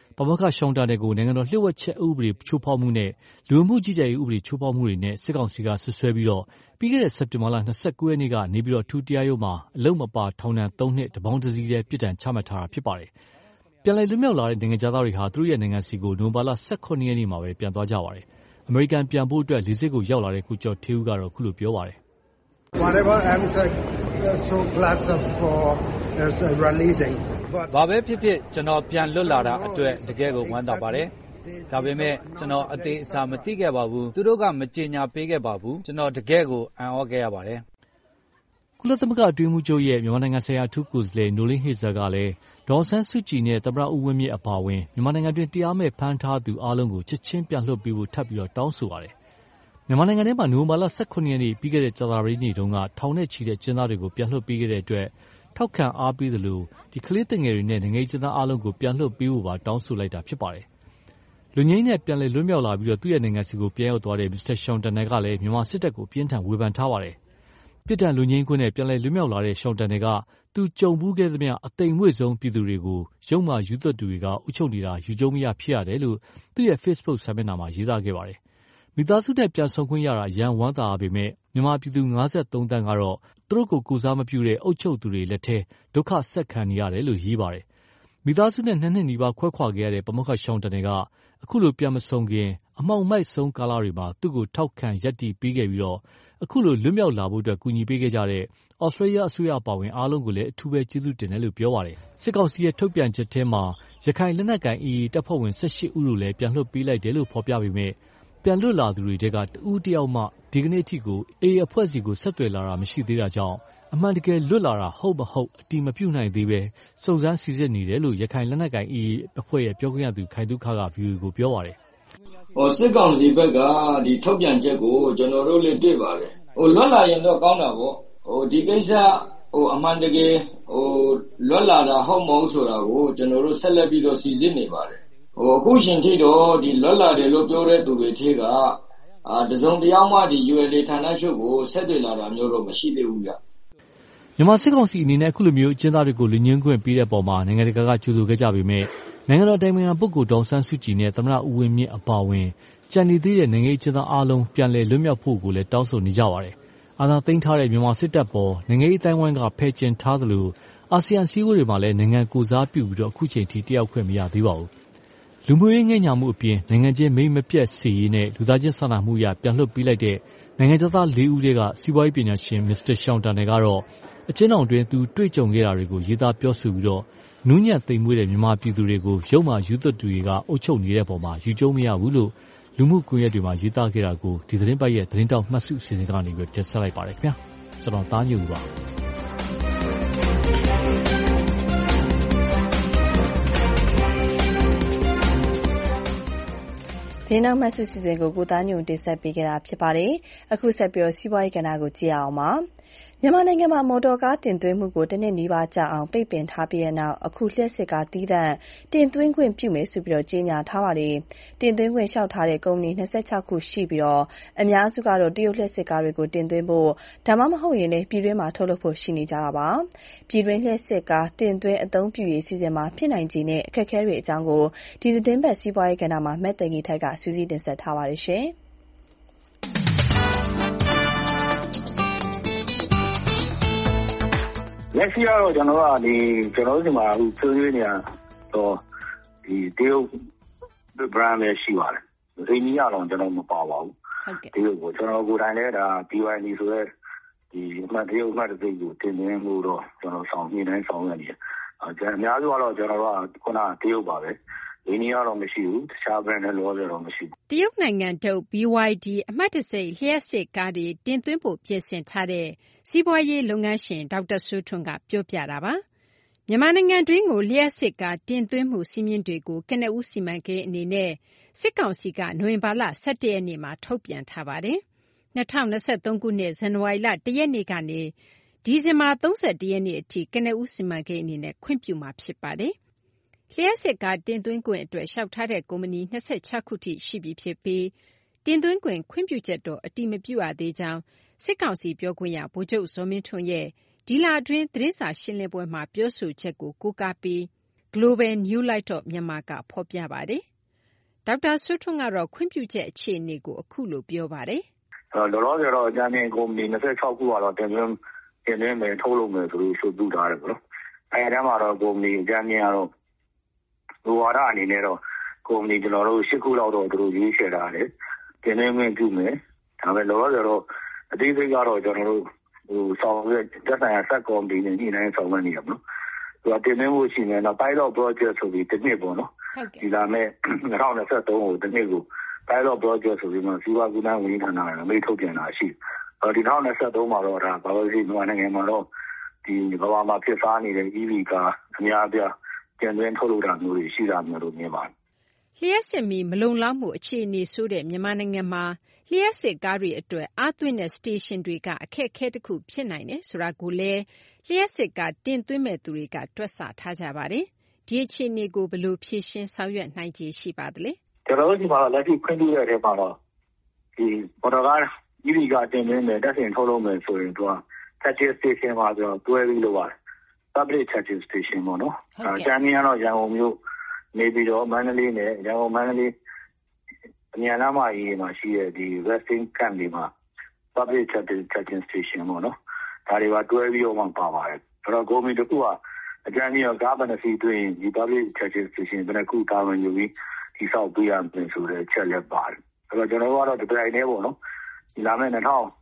O: ပါမောက္ခရှောင်းတာနယ်ကိုနိုင်ငံတော်လျှို့ဝှက်ချက်ဥပဒေချိုးဖောက်မှုနဲ့လူဝင်မှုကြီးကြပ်ရေးဥပဒေချိုးဖောက်မှုတွေနဲ့စစ်ကောင်စီကဆွဆွဲပြီးပြီးခဲ့တဲ့စက်တင်ဘာလ29 ရက်နေ့ကနေပြည်တော်ထူးတရားရုံးမှာအလုံမပါထောင်ဒဏ် 3 နှစ်တပေါင်းတစည်းတဲ့ပြစ်ဒဏ်ချမှတ်ထားတာဖြစ်ပါတယ်။ပြန်လည်လွတ်မြောက်လာတဲ့နိုင်ငံသားတွေဟာသူတို့ရဲ့နိုင်ငံစီကိုနိုဝင်ဘာလ18 ရက်နေ့မှာပဲပြန်သွားကြပါတယ်။အမေရိကန်ပြန်ဖို့အတွက်လေဆိပ်ကိုရောက်လာတဲ့ကိုကျော်ထေးဦးကတော့ခုလိုပြောပါတယ်။
R: Whatever, I'm so glad for releasing.
S: ဘာပဲဖြစ်ဖြစ်ကျွန်တော်ပြန်လွတ်လာတာအတွက်တကယ်ကိုဝမ်းသာပါတယ်။ဒါပေမဲ့ကျွန်တော်အသေးအချာမသိခဲ့ပါဘူး။သူတို့ကမကြေညာပေးခဲ့ပါဘူး။ကျွန်တော်တကယ်ကိုအံ့ဩခဲ့ရပါတယ်
O: ။ကုလသမဂ္ဂအတွင်းမှုချုပ်ရဲ့မြန်မာနိုင်ငံဆိုင်ရာအထူးကိုယ်စားလှယ်နိုလင်းဟေဇာကလည်းဒေါ်ဆန်းစုကြည်နဲ့သမ္မတဦးဝင်းမြင့်အပါအဝင်မြန်မာနိုင်ငံတွင်တရားမဲ့ဖမ်းထားသူအားလုံးကိုချက်ချင်းပြန်လွှတ်ပေးဖို့ထပ်ပြီးတောင်းဆိုပါတယ်။မြန်မာနိုင်ငံထဲမှာနိုဝင်ဘာလ18 ရက်နေ့ပြီးခဲ့တဲ့ကြာသပတေးနေ့တုန်းကထောင်နဲ့ချီတဲ့ကျင်းသားတွေကိုပြန်လွှတ်ပေးခဲ့တဲ့အတွက်ထောက်ခံအားပေးသလိုကလေးသင်ငယ်တွေနဲ့နိုင်ငံရေးကျင်းသားအားလုံးကိုပြန်လွှတ်ပေးဖို့ပါတောင်းဆိုလိုက်တာဖြစ်ပါတယ်။လူငင်းနဲ့ပြန်လည်လွတ်မြောက်လာပြီးသူ့ရဲ့နိုင်ငံစီကိုပြန်ရောက်သွားတဲ့မစ္စတာရှောင်းတန်နယ်ကလည်းမြန်မာစစ်တပ်ကိုပြင်းထန်ဝေဖန်ထားပါတယ်။ပြစ်ဒဏ်လူငင်းခွင့်နဲ့ပြန်လည်လွတ်မြောက်လာတဲ့ရှောင်းတန်နယ်ကသူကြုံဘူးခဲ့သမျှအသိမ်မွေ့ဆုံးပြည်သူတွေကိုရုံမာယူသွတ်သူတွေကအုပ်ချုပ်နေတာယူကျုံမရဖြစ်ရတယ်လို့သူ့ရဲ့ Facebook စာမျက်နှာမှာရေးသားခဲ့ပါတယ်။မိသားစုနဲ့ပြန်ဆုံခွင့်ရတာရန်ဝမ်းသာပေမဲ့မြန်မာပြည်သူ53 သန်းကတော့သူတို့ကိုစားမပြုတဲ့အုပ်ချုပ်သူတွေလက်ထဲဒုက္ခဆက်ခံနေရတယ်လို့ရေးပါတယ်။မိသားစုနဲ့2 နှစ်နီးပါးခွဲခွာခဲ့ရတဲ့ပါမောက္ခရှောင်းတန်ကအခုလိုပြန်မဆုံခင်အမှောင်မိုက်ဆုံးကာလတွေမှာသူ့ကိုထောက်ခံရပ်တည်ပေးခဲ့ပြီးအခုလိုလွတ်မြောက်လာဖို့ကူညီပေးခဲ့ကြတဲ့ဩစတြေးလျအစိုးရပါဝင်အားလုံးကိုလည်းအထူးပဲကျေးဇူးတင်တယ်လို့ပြောပါတယ်။စစ်ကောင်စီရဲ့ထုတ်ပြန်ချက်ထဲမှာရခိုင်လက်နက်ကိုင် AA တပ်ဖွဲ့ဝင်18 ဦးကိုလည်းပြန်လွှတ်ပေးလိုက်တယ်လို့ဖော်ပြပေမဲ့ပြန်လွတ်လာသူတွေထဲကတဦးတယောက်မှဒီကနေ့အထိကို AA အဖွဲ့စီကိုဆက်သွယ်လာတာမရှိသေးတာကြောင့်အမှန်တကယ်လွတ်လာတာဟုတ်မဟုတ်အတိမပြုနိုင်သေးပဲစုံစမ်းစစ်ဆေးနေတယ်လို့ရခိုင်လက်နက်ကိုင် AA အဖွဲ့ရဲ့ပြောခွင့်ရသူခိုင်သုခက VOA ကိုပြောပါတယ်
T: ။စစ်ကောင်စီဘက်ကဒီထုတ်ပြန်ချက်ကိုကျွန်တော်တို့လည်းတွေ့ပါတယ်။လွတ်လာရင်တော့ကောင်းတာပေါ့။ဒီကိစ္စအမှန်တကယ်လွတ်လာတာဟုတ်မဟုတ်ဆိုတာကိုကျွန်တော်တို့ဆက်လက်ပြီးတော့စီစစ်နေပါတယ်။အခုရှင်ထိတော့ဒီလွတ်လာတယ်လို့ပြောတဲ့သူတွေထဲကတစုံတယောက်မှဒီ ULA ဌာနချုပ်ကိုဆက်သွယ်လာတာမျိုးတော့မရှိသေးဘူးဗျ
O: ။မြန်မာစစ်ကောင်စီအနေနဲ့အခုလိုမျိုးအကျဉ်းသားတွေကိုလူညင်းခွင့်ပေးတဲ့ပုံမှာနိုင်ငံတကာကကြိုဆိုခဲ့ကြပေမဲ့နိုင်ငံတော်တိုင်ပင်ခံပုဂ္ဂိုလ်ဒေါ်ဆန်းစုကြည်နဲ့သမ္မတဦးဝင်းမြင့်အပါအဝင်ကြံနေသေးတဲ့နိုင်ငံရေးအကျဉ်းသားအားလုံးပြန်လည်လွတ်မြောက်ဖို့ကိုလည်းတောင်းဆိုနေကြပါတယ်။အာဏာသိမ်းထားတဲ့မြန်မာစစ်တပ်ပေါ်နိုင်ငံရေးအတိုင်းအဝိုင်းကဖယ်ကျဉ်ထားသလိုအာဆီယံစည်းဝေးတွေမှာလည်းနိုင်ငံကိုစားပြုပြီးအခုချိန်ထိတက်ရောက်ခွင့်မရသေးပါဘူး။လူမျိုးရေးငဲ့ညှာမှုအပြင်နိုင်ငံချင်းမိတ်မပြတ်စေရေးနဲ့လူသားချင်းစာနာမှုအရပြန်လွှတ်ပေးလိုက်တဲ့နိုင်ငံသား4 ဦးထဲကစီးပွားရေးပညာရှင်မစ္စတာရှောင်းတန်ကတော့အကျဉ်းထောင်တွင်သူတွေ့ကြုံခဲ့တာတွေကိုရေးသားပြောဆိုပြီးနူးညံ့သိမ်မွေ့တဲ့မြန်မာပြည်သူတွေကိုရုံမာယူသွတ်သူတွေကအုပ်ချုပ်နေတဲ့ပုံမှာယူကျုံမရဘူးလို့လူမှုကွန်ရက်တွေမှာရေးသားခဲ့တာကိုဒီသတင်းပတ်ရဲ့သတင်းတောက်မှတ်စုအစီအစဉ်ကနေတင်ဆက်လိုက်ပါတယ်ခင်ဗျာကျွန်တော်သားညူပါ
B: ဒီနောက်မှတ်စုစီစဉ်ကိုသားညွန့်တင်ဆက်ပေးခဲ့တာဖြစ်ပါတယ်အခုဆက်ပြီးစီးပွားရေးကဏ္ဍကိုကြည့်အောင်ပါမြန်မာနိုင်ငံမှာမော်တော်ကားတင်သွင်းမှုကိုတစ်နှစ်နီးပါးကြာအောင်ပိတ်ပင်ထားပြီးတဲ့နောက်အခုလျှက်စစ်ကားသီးသန့်တင်သွင်းခွင့်ပြုမယ်ဆိုပြီးကြေညာထားပါတယ်။တင်သွင်းခွင့်လျှောက်ထားတဲ့ကုမ္ပဏီ26ခုရှိပြီးအများစုကတော့တရုတ်လျှက်စစ်ကားတွေကိုတင်သွင်းဖို့ဒါမှမဟုတ်ရင်လည်းပြည်တွင်းမှာထုတ်လုပ်ဖို့ရှိနေကြတာပါ။ပြည်တွင်းလျှက်စစ်ကားတင်သွင်းအသုံးပြုရေးစီစဉ်မှာဖြစ်နိုင်ခြေနဲ့အခက်အခဲတွေအကြောင်းကိုဒီသတင်းပတ်စီးပွားရေးကဏ္ဍမှာမက်တန်ကြီးထိုက်ကစူးစီးတင်ဆက်ထားပါတယ်ရှင်။
U: လက်ရှိကတော့ကျွန်တော်တို့ဒီမှာအခုဆွေးနွေးနေရတော့ဒီတရုတ် brand ပဲရှိပါတယ်။အိန္ဒိယတော့ကျွန်တော်မပါပါဘူး။တရုတ်ကိုကျွန်တော်ကိုယ်တိုင်လည်းဒါ BYD ဆိုရဲဒီတရုတ်မှတ်တဲ့ကိုတင်သွင်းမှုတော့ကျွန်တော်ဆောင်နေတိုင်းဆောင်ရနေတယ်။အများစုကတော့ကျွန်တော်ကခုနတရုတ်ပါပဲ။အိန္ဒိယတော့မရှိဘူး။တခြား brand လည်းလောတော့မရှိဘူး
V: ။တရုတ်နိုင်ငံထုတ် BYD အမှတ်တံဆိပ်လျှက်စစ်ကားတွေတင်သွင်းဖို့ပြင်ဆင်ထားတဲ့စီးပွားရေးလုပ်ငန်းရှင်ဒေါက်တာစိုးထွန်းကပြောပြတာပါ။မြန်မာနိုင်ငံတွင်းကိုလျှက်စစ်ကားတင်သွင်းမှုစည်းမျဉ်းတွေကိုကနဦးစီမံကိန်းအနေနဲ့စစ်ကောင်စီကနိုဝင်ဘာလ17ရက်နေ့မှာထုတ်ပြန်ထားပါတယ်။2023ခုနှစ်ဇန်နဝါရီလ1ရက်နေ့ကနေဒီဇင်ဘာ31ရက်နေ့အထိကနဦးစီမံကိန်းအနေနဲ့ခွင့်ပြုမှာဖြစ်ပါတယ်။လျှက်စစ်ကားတင်သွင်းခွင့်အတွက်လျှောက်ထားတဲ့ကုမ္ပဏီ26ခုထိရှိပြီဖြစ်ပြီးတင်သွင်းခွင့်ခွင့်ပြုချက်တော့အတည်မပြုရသေးကြောင်းစစ်ကောင်စီပြောခွင့်ရဗိုလ်ချုပ်ဇော်မင်းထွန်းရဲ့ဒီလအတွင်းသတင်းစာရှင်းလင်းပွဲမှာပြောဆိုချက်ကိုကိုးကားပြီး Global New Light of Myanmar ကဖော်ပြပါတယ်။ဒေါက်တာစိုးထွန်းကတော့ခွင့်ပြုချက်အခြေအနေကိုအခုလိုပြောပါတယ်
U: ။လောလောဆယ်တော့အကြမ်းဖျင်းကုမ္ပဏီ26ခုကတော့တင်သွင်းမယ်ထုတ်လုပ်မယ်ဆိုလို့ဆိုပြုထားတယ်ပေါ့နော်။အဲဒီထဲမှာတော့ကုမ္ပဏီအကြမ်းဖျင်းကတော့လိုဝါဒအနေနဲ့တော့ကုမ္ပဏီကျွန်တော်တို့10ခုလောက်တော့သူတို့ရေးချယ်ထားတယ်။တင်သွင်းခွင့်ပြုမယ်။ဒါပေမဲ့လောလောဆယ်တော့အသေးစိတ်ကတော့ကျွန်တော်တို့ဆောင်ရွက်သက်ဆိုင်ရာဆက်ကော်မတီနဲ့ညှိနှိုင်းဆောင်ရွက်နေရပါတော့။သူကတင်သွင်းဖို့ရှိနေတော့ pilot project ဆိုပြီးတစ်နှစ်ပေါ့နော်။ဒီလာမဲ့2023ကိုတစ်နှစ်ကို pilot project ဆိုပြီးမှစီးပွားကူးသန်းဝန်ကြီးဌာနကမိတ်ထုတ်ပြန်တာရှိတယ်။ဒီ2023မှာတော့ဒါဘာလို့ရှိမြန်မာနိုင်ငံမှာတော့ဒီကမ္ဘာမှာဖြစ်စားနေတဲ့ EV ကားအများအပြားတင်သွင်းထုတ်လုပ်တာမျိုးတွေရှိတာမျိုးလို့မြင်ပါတယ်
V: ။လျှက်စစ်မီမလုံလောက်မှုအခြေအနေဆိုတဲ့မြန်မာနိုင်ငံမှာလျှက်စစ်ကားတွေအတွက်အားသွင်းတဲ့ station တွေကအခက်အခဲတစ်ခုဖြစ်နိုင်တယ်ဆိုတာကိုလည်းလျှက်စစ်ကားတင်သွင်းမဲ့သူတွေကတွက်ဆထားကြပါတယ်။ဒီအခြေအနေကိုဘယ်လိုဖြေရှင်းဆောင်ရွက်နိုင်ခြေရှိပါသလဲ
U: ။ကျွန်တော်တို့ဒီမှာလက်ရှိခွင့်ပြုရတဲ့မှာတော့ဒီပေါ်တော်ကား EV ကတင်သွင်းမယ်တက်ဆင်ထုတ်လုပ်မယ်ဆိုရင်သူက charging station မှာဆိုတော့တွဲပြီးလုပ်ရတယ်။ public charging station ပေါ့နော်။အကြမ်းများတော့ရန်ကုန်မြို့နေပြီးတော့မန္တလေးနဲ့ရန်ကုန်မန္တလေးအမြန်လမ်းမကြီးမှာရှိတဲ့ဒီ Westing Camp တွေမှာ public charging station ပေါ့နော်။ဒါတွေပါတွဲပြီးတော့မှပါပါတယ်။အဲ့တော့ကုမ္ပဏီတစ်ခုကအကြမ်းကြီးကားဘဏ္ဍစီတွင်ဒီ public charging station ဘယ်နှခုတာဝန်ယူပြီးဒီဆောက်ပေးရမယ်ဆိုတဲ့ချက်လက်ပါတယ်။အဲ့တော့ကျွန်တော်တို့ကတော့ဒီတိုင်းနဲ့ပေါ့နော်။ဒီလာမယ့်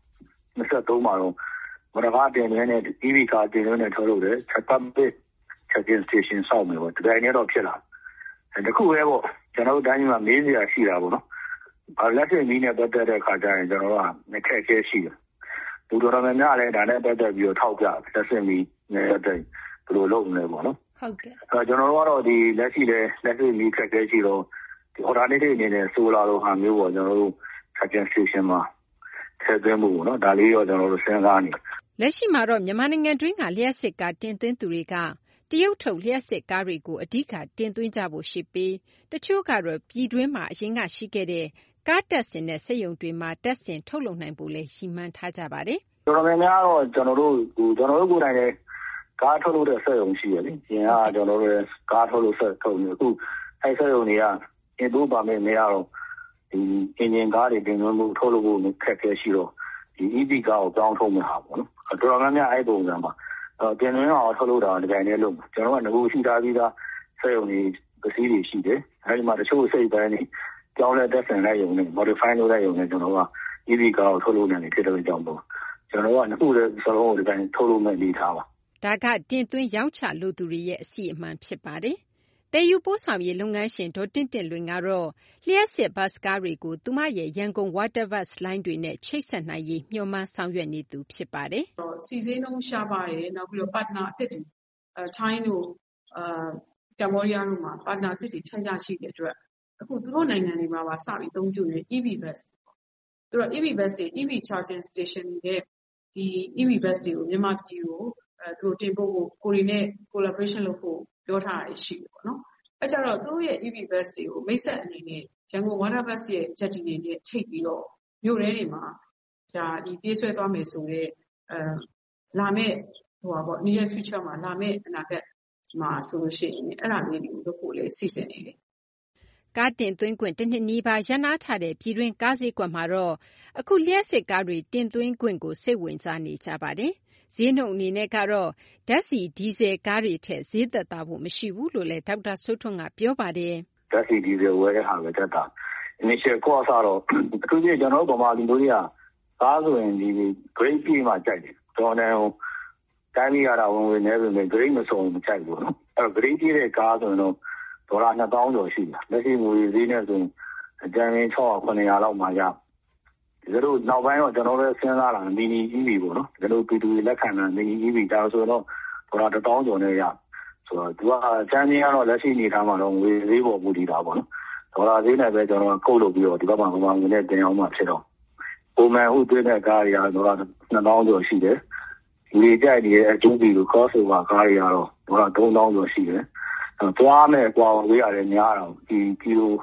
U: 2023မှာတော့မရကားတင်နေတဲ့ EV ကားတင်နေတဲ့ထုတ်လုပ်တဲ့ public charging station ဆောက်မယ်ပေါ့။ဒီတိုင်းနဲ့တော့ဖြစ်လာ။တခုပဲပေါ့ကျွန်တော်တို့တိုင်းမှာမေးစရာရှိတာပေါ့နော်။လက်တွေ့မီးနဲ့ပတ်သက်တဲ့အခါကျရင်ကျွန်တော်တို့ကအခက်အခဲရှိတယ်။ဘူတော်တော်များများလည်းဒါနဲ့ပတ်သက်ပြီးတော့ထောက်ပြလက်စစ်မီးနဲ့ပတ်သက်ဘယ်လိုလုပ်မလဲပေါ့နော်
V: ။ဟုတ်ကဲ့
U: ။ကျွန်တော်တို့ကတော့ဒီလက်ရှိလည်းလက်စစ်မီးခက်ခဲရှိတော့ဒီ alternative အနေနဲ့ solar လိုဟာမျိုးပေါ့ကျွန်တော်တို့ charging station မှာထည့်သွင်းဖို့ပေါ့နော်။ဒါလေးတော့ကျွန်တော်တို့စဉ်းစားနေ
V: ။လက်ရှိမှာတော့မြန်မာနိုင်ငံတွင်းကလျှက်စစ်ကားတင်သွင်းသူတွေကတရုတ်ထုတ်လျှက်စစ်ကားတွေကိုအဓိကတင်သွင်းကြဖို့ရှိပြီးတချို့ကတော့ပြည်တွင်းမှာအရင်ကရှိခဲ့တဲ့ကားတပ်ဆင်တဲ့စက်ရုံတွေမှာတပ်ဆင်ထုတ်လုပ်နိုင်ဖို့လည်းရည်မှန်းထားကြပါတယ်
U: ။တော်တော်များများတော့ကျွန်တော်တို့ကိုယ်တိုင်လည်းကားထုတ်လုပ်တဲ့စက်ရုံရှိရလေ။ရင်ကကျွန်တော်တို့ကားထုတ်လုပ်ဆက်ထုတ်နေအခုအဲစက်ရုံတွေကအင်ဒိုပါမယ်မရတော့ဒီအင်ဂျင်ကားတွေတင်သွင်းမှုထုတ်လုပ်ဖို့ခက်ခဲရှိတော့ဒီ EV ကားကိုပြောင်းထုတ်မှာပေါ့နော်။တော်တော်များများအဲပုံစံပါတင်သွင်းအောင်ထုတ်လုပ်တာဒီတိုင်းနဲ့လုပ်ကျွန်တော်ကငကိုရှိထားပြီးသားစက်ရုံတွေပစ္စည်းတွေရှိတယ်အဲဒီမှာတချို့စိတ်ပိုင်းတွေကြောင်းလဲတက်ဆင်လိုက်ရုံနဲ့ modify လုပ်လိုက်ရုံနဲ့ကျွန်တော်က EV ကားကိုထုတ်လုပ်နိုင်တယ်ဖြစ်တဲ့ကြောင့်ပေါ့ကျွန်တော်ကငကိုလည်းစလုံးကိုဒီတိုင်းထုတ်လုပ်မဲ့နေထားပါ
V: ဒါကတင်သွင်းရောင်းချလို့သူတွေရဲ့အစီအမံဖြစ်ပါတယ်တည်ယူပို့ဆောင်ရေးလုပ်ငန်းရှင်ဒေါ်တင့်တင့်လွင်ကတော့လျှက်စစ်ဘတ်စ်ကားတွေကိုသူမရဲ့ရန်ကုန် water bus line တွေနဲ့ချိတ်ဆက်နိုင်ရေးမျှော်မှန်းဆောင်ရွက်နေသူဖြစ်ပါတယ်
M: စီစဉ်နှုန်းရှားပါတယ်နောက်ပြီးတော့ partner အသစ်တွေထိုင်းတို့ကမ္ဘောဒီးယားတို့မှာ partner အသစ်တွေထပ်ရရှိတဲ့အတွက်အခုသူတို့နိုင်ငံတွေမှာပါစပြီးအသုံးပြုနေ EV bus သူတို့ EV bus တွေ EV charging station တွေဒီ EV bus တွေကိုမြန်မာပြည်ကိုသူတို့တင်ပို့ဖို့ကိုရီနဲ့ collaboration လုပ်ဖို့ပြောထားတာရှိတယ်ပေါ့နော်အဲကြတော့သူတို့ရဲ့ EV bus တွေကိုမိတ်ဆက်အနေနဲ့ရန်ကုန် water bus ရဲ့ jetty တွေနဲ့ချိတ်ပြီးတော့မြို့ထဲတွေမှာဒါဒီပြေးဆွဲသွားမယ်ဆိုတော့လာမယ့်ပေါ့ near future မှာလာမယ့်အနာဂတ်မှာဆိုလို့ရှိရင်အဲ့ဒါလေးတွေကိုလုပ်ဖို့လည်းစီစဉ်နေတယ်
V: ကားတင်သွင်းခွင့်တစ်နှစ်နီးပါးရန်နာထားတဲ့ပြည်တွင်းကားဈေးကွက်မှာတော့အခုလျှက်စစ်ကားတွေတင်သွင်းခွင့်ကိုစိတ်ဝင်စားနေကြပါတယ်ဈေးနှုန်းအနေနဲ့ကတော့ဓာတ်ဆီဒီဇယ်ကားတွေထက်ဈေးသက်သာဖို့မရှိဘူးလို့လည်းဒေါက်တာစိုးထွန်းကပြောပါတယ်
U: ဓာတ်ဆီဒီဇယ်ဝယ်တဲ့ဟာပဲသက်သာ initial cost တော့အထူးသဖြင့်ကျွန်တော်တို့ဗမာလူမျိုးတွေကကားဆိုရင်ဒီ grade ပြည့်မှကြိုက်တယ်တော်တယ်တိုင်းပြည်ရတာဝင်ဝင်နေပြီမဲ့ grade မစုံမကြိုက်ဘူးနော်အဲ့တော့ grade ပြည့်တဲ့ကားဆိုရင်တော့ဒေါ်လာ2000ကျော်ရှိတယ်လက်ရှိငွေဈေးနဲ့ဆိုရင်အကြမ်းရင်း600 900လောက်မှရဒီလိုနောက်ပိုင်းတော့ကျွန်တော်လည်းစဉ်းစားလာမီနီ EV ပေါ့နော်ဒီလိုပြည်သူတွေလက်ခံတဲ့မီနီ EV ဒါဆိုတော့ဒေါ်လာ1000ကျော်နဲ့ရဆိုတော့သူကအကြမ်းရင်းကတော့လက်ရှိနေထားမှာတော့ငွေဈေးပေါ်မူတည်တာပေါ့နော်ဒေါ်လာဈေးနဲ့ပဲကျွန်တော်ကုတ်လုပ်ပြီးတော့ဒီဘက်မှာငွေနဲ့တင်အောင်မှဖြစ်တော့ပုံမှန်ဟုတ်သွင်းတဲ့ကားတွေကတော့ဒေါ်လာ2000ကျော်ရှိတယ်ဒီကြိုက်နေတဲ့အကျိုးပြီးလို့ cross over ကားတွေကတော့ဒေါ်လာ3000ကျော်ရှိတယ်သွားမဲ့ကွာဝေးရတယ်များတော့ဒီကီလို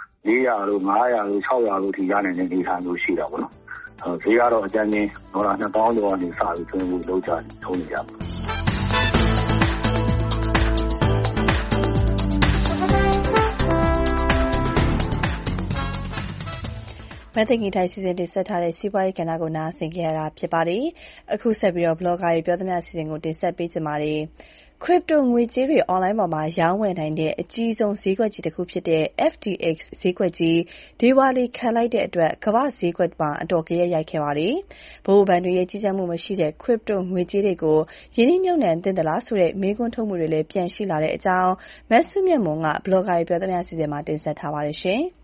U: 400လို့500လို့600လို့ထိရနိုင်တဲ့နေထိုင်လို့ရှိတာပေါ့နော်ဈေးကတော့အကြမ်းချင်းဒေါ်လာ2000ကျော်ကနေစပြီးသွင်းဖို့လုပ်ကြတယ်ထုံးနေကြပါ
B: သိင်္ဂီထိုက်စီစဉ်တင်ဆက်ထားတဲ့စီးပွားရေးကဏ္ဍကိုနားဆင်ကြရတာဖြစ်ပါတယ်။အခုဆက်ပြီးတော့ blogger တွေပြောသမျှအစီအစဉ်ကိုတင်ဆက်ပေးကြပါမယ်။ crypto ငွေကြေးတွေ online ပေါ်မှာရောင်းဝယ်နိုင်တဲ့အကြီးဆုံးဈေးကွက်ကြီးတစ်ခုဖြစ်တဲ့ FTX ဈေးကွက်ကြီးဒေဝါလီခံလိုက်တဲ့အတွက်ကမ္ဘာ့ဈေးကွက်မှာအတော်ဂယက်ရိုက်ခဲ့ပါတယ်။ဗဟိုဘဏ်တွေရဲ့ကြီးကြပ်မှုမရှိတဲ့ crypto ငွေကြေးတွေကိုရင်းနှီးမြှုပ်နှံသင့်သလားဆိုတဲ့မေးခွန်းထုတ်မှုတွေလည်းပြန်ရှိလာတဲ့အကြောင်းမဆုမြတ်မွန်က blogger တွေပြောသမျှအစီအစဉ်မှာတင်ဆက်ထားပါတယ်ရှင်။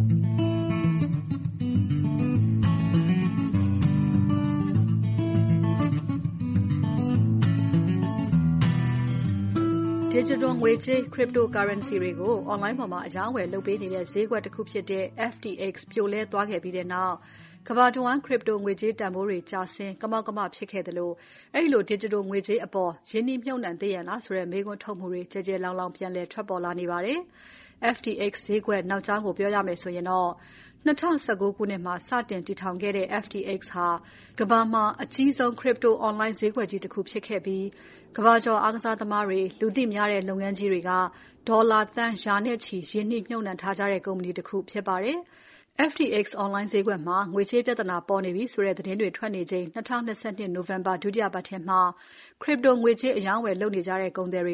I: Digital ငွေကြေး cryptocurrency တွေကို online ပေါ်မှာအရောင်းဝယ်လုပ်ပေးနေတဲ့ဈေးကွက်တစ်ခုဖြစ်တဲ့ FTX ပြိုလဲသွားခဲ့ပြီးတဲ့နောက်ကမ္ဘာတဝန်း crypto ငွေကြေးတန်ဖိုးတွေကျဆင်းကမောက်ကမဖြစ်ခဲ့သလိုအဲဒီလို digital ငွေကြေးအပေါ်ရင်းနှီးမြှုပ်နှံသင့်ရဲ့လားဆိုတဲ့မေးခွန်းထုတ်မှုတွေကျယ်ကျယ်လောင်လောင်ပြန်လည်ထွက်ပေါ်လာနေပါတယ်။ FTX ဈေးကွက်နောက်ကြောင်းကိုပြောရမယ်ဆိုရင်တော့2019 ခုနှစ်မှာစတင်တည်ထောင်ခဲ့တဲ့ FTX ဟာကမ္ဘာမှာအကြီးဆုံး crypto online ဈေးကွက်ကြီးတစ်ခုဖြစ်ခဲ့ပြီးကမ္ဘာကျော်အားကစားသမားတွေလူသိများတဲ့လုပ်ငန်းကြီးတွေကဒေါ်လာသန်းရာနဲ့ချီရင်းနှီးမြှုပ်နှံထားကြတဲ့ကုမ္ပဏီတစ်ခုဖြစ်ပါတယ်။ FTX online ဈေးကွက်မှာငွေကြေးပြဿနာပေါ်နေပြီဆိုတဲ့သတင်းတွေထွက်နေချိန်2022 နိုဝင်ဘာဒုတိယပတ်ထဲမှာ crypto ငွေကြေးအရောင်းဝယ်လုပ်နေကြတဲ့ကုန်သည်တွေက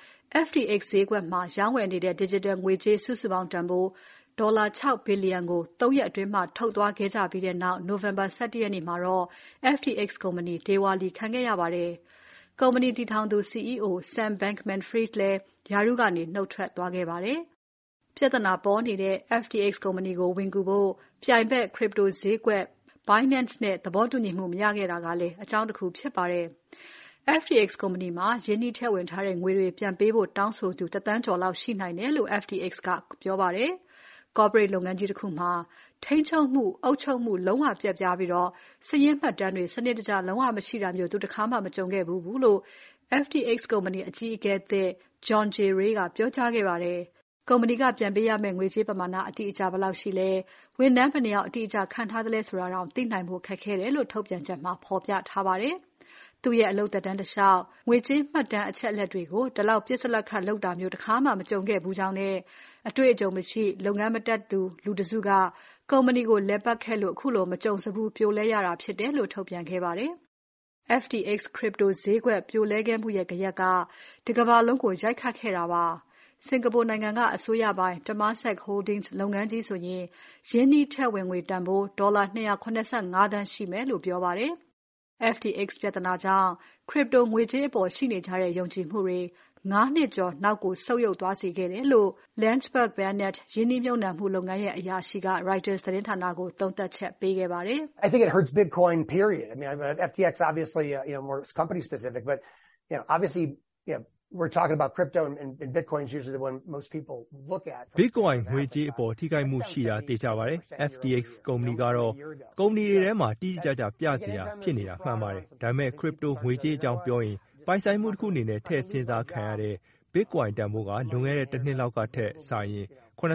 I: FTX ဈေးကွက်မှာရောင်းဝယ်နေတဲ့ digital ငွေကြေးစုစုပေါင်းတန်ဖိုးဒေါ်လာ6ဘီလီယံကို3ရက်အတွင်းမှာထုတ်သွားခဲ့ကြပြီးတဲ့နောက်နိုဝင်ဘာ17ရက်နေ့မှာတော့ FTX ကုမ္ပဏီဒေဝါလီခံခဲ့ရပါတယ်။ကုမ္ပဏီတည်ထောင်သူ CEO Sam Bankman-Fried လည်းရာထူးကနေနှုတ်ထွက်သွားခဲ့ပါတယ်။ပြဿနာပေါ်နေတဲ့ FTX ကုမ္ပဏီကိုဝင်ကူဖို့ပြိုင်ဘက် crypto ဈေးကွက် Binance နဲ့သဘောတူညီမှုမရခဲ့တာကလည်းအကြောင်းတစ်ခုဖြစ်ပါတယ်။ FTX ကုမ္ပဏီမှာရင်းနှီးထည့်ဝင်ထားတဲ့ငွေတွေပြန်ပေးဖို့တောင်းဆိုသူ1 သန်းကျော်လောက်ရှိနိုင်တယ်လို့ FTX ကပြောပါတယ်။ corporate လုပ်ငန်းကြီးတစ်ခုမှာထိန်းချုပ်မှုအုပ်ချုပ်မှုလုံးဝပြတ်ပြားပြီးစာရင်းမှတ်တမ်းတွေစနစ်တကျလုံးဝမရှိတာမျိုးသူတစ်ခါမှမကြုံခဲ့ဘူးလို့ FTX ကုမ္ပဏီအကြီးအကဲသစ် John J. Ray ကပြောကြားခဲ့ပါတယ်။ကုမ္ပဏီကပြန်ပေးရမယ့်ငွေကြေးပမာဏအတိအကျဘယ်လောက်ရှိလဲဝန်ထမ်းဘယ်နှယောက်အတိအကျခန့်ထားသလဲဆိုတာတောင်သိနိုင်ဖို့ခက်ခဲတယ်လို့ထုတ်ပြန်ချက်မှာဖော်ပြထားပါတယ်။သူ့ရဲ့အလုပ်သက်တမ်းတလျှောက်ငွေကြေးမှတ်တမ်းအချက်အလက်တွေကိုဒီလောက်ပြစ်စလက်ခတ်လုပ်တာမျိုးတစ်ခါမှမကြုံခဲ့ဘူးကြောင်းနဲ့အတွေ့အကြုံမရှိလုပ်ငန်းမတတ်သူလူတစုကကုမ္ပဏီကိုလည်ပတ်ခဲ့လို့အခုလိုမကြုံစဘူးပြိုလဲရတာဖြစ်တယ်လို့ထုတ်ပြန်ခဲ့ပါတယ်။ FTX crypto ဈေးကွက်ပြိုလဲခဲ့မှုရဲ့ဂယက်ကဒီကမ္ဘာလုံးကိုရိုက်ခတ်ခဲ့တာပါ။စင်ကာပူနိုင်ငံကအစိုးရပိုင် Temasek Holdings လုပ်ငန်းကြီးဆိုရင်ရင်းနှီးထည့်ဝင်ငွေတန်ဖိုးဒေါ်လာ275သန်းရှိမယ်လို့ပြောပါတယ်။ FTX ပြဿနာကြောင့် crypto ငွေကြေးအပေါ်ရှိနေကြတဲ့ယုံကြည်မှုတွေ5 နှစ်ကျော်နောက်ကိုဆုတ်ယုတ်သွားစေခဲ့တယ်လို့ Landsberg Bennett ရင်းနှီးမြှုပ်နှံမှုလုပ်ငန်းရဲ့အရာရှိက Reuters သတင်းဌာနကိုသုံးသပ်ချက်ပေးခဲ့ပါတယ်။
A: I think it hurts Bitcoin period. I mean FTX obviously more company specific but obviously we're talking about crypto and Bitcoin is usually the one most people look at.
F: Bitcoin ငွေကြေးအပေါ်ထိခိုက်မှုရှိတာသိကြပါတယ်။ FTX ကုမ္ပဏီကတော့ကုမ္ပဏီတွေထဲမှာတိတိကျကျပြစရာဖြစ်နေတာမှန်ပါတယ်။ဒါပေမဲ့ crypto ငွေကြေးအကြောင်းပြောရင်ပိုင်ဆိုင်မှုတစ်ခုအနေနဲ့ထည့်စဉ်းစားခံရတဲ့ Bitcoin တန်ဖိုးကလွန်ခဲ့တဲ့1 နှစ်လောက်ကထက်စာရင်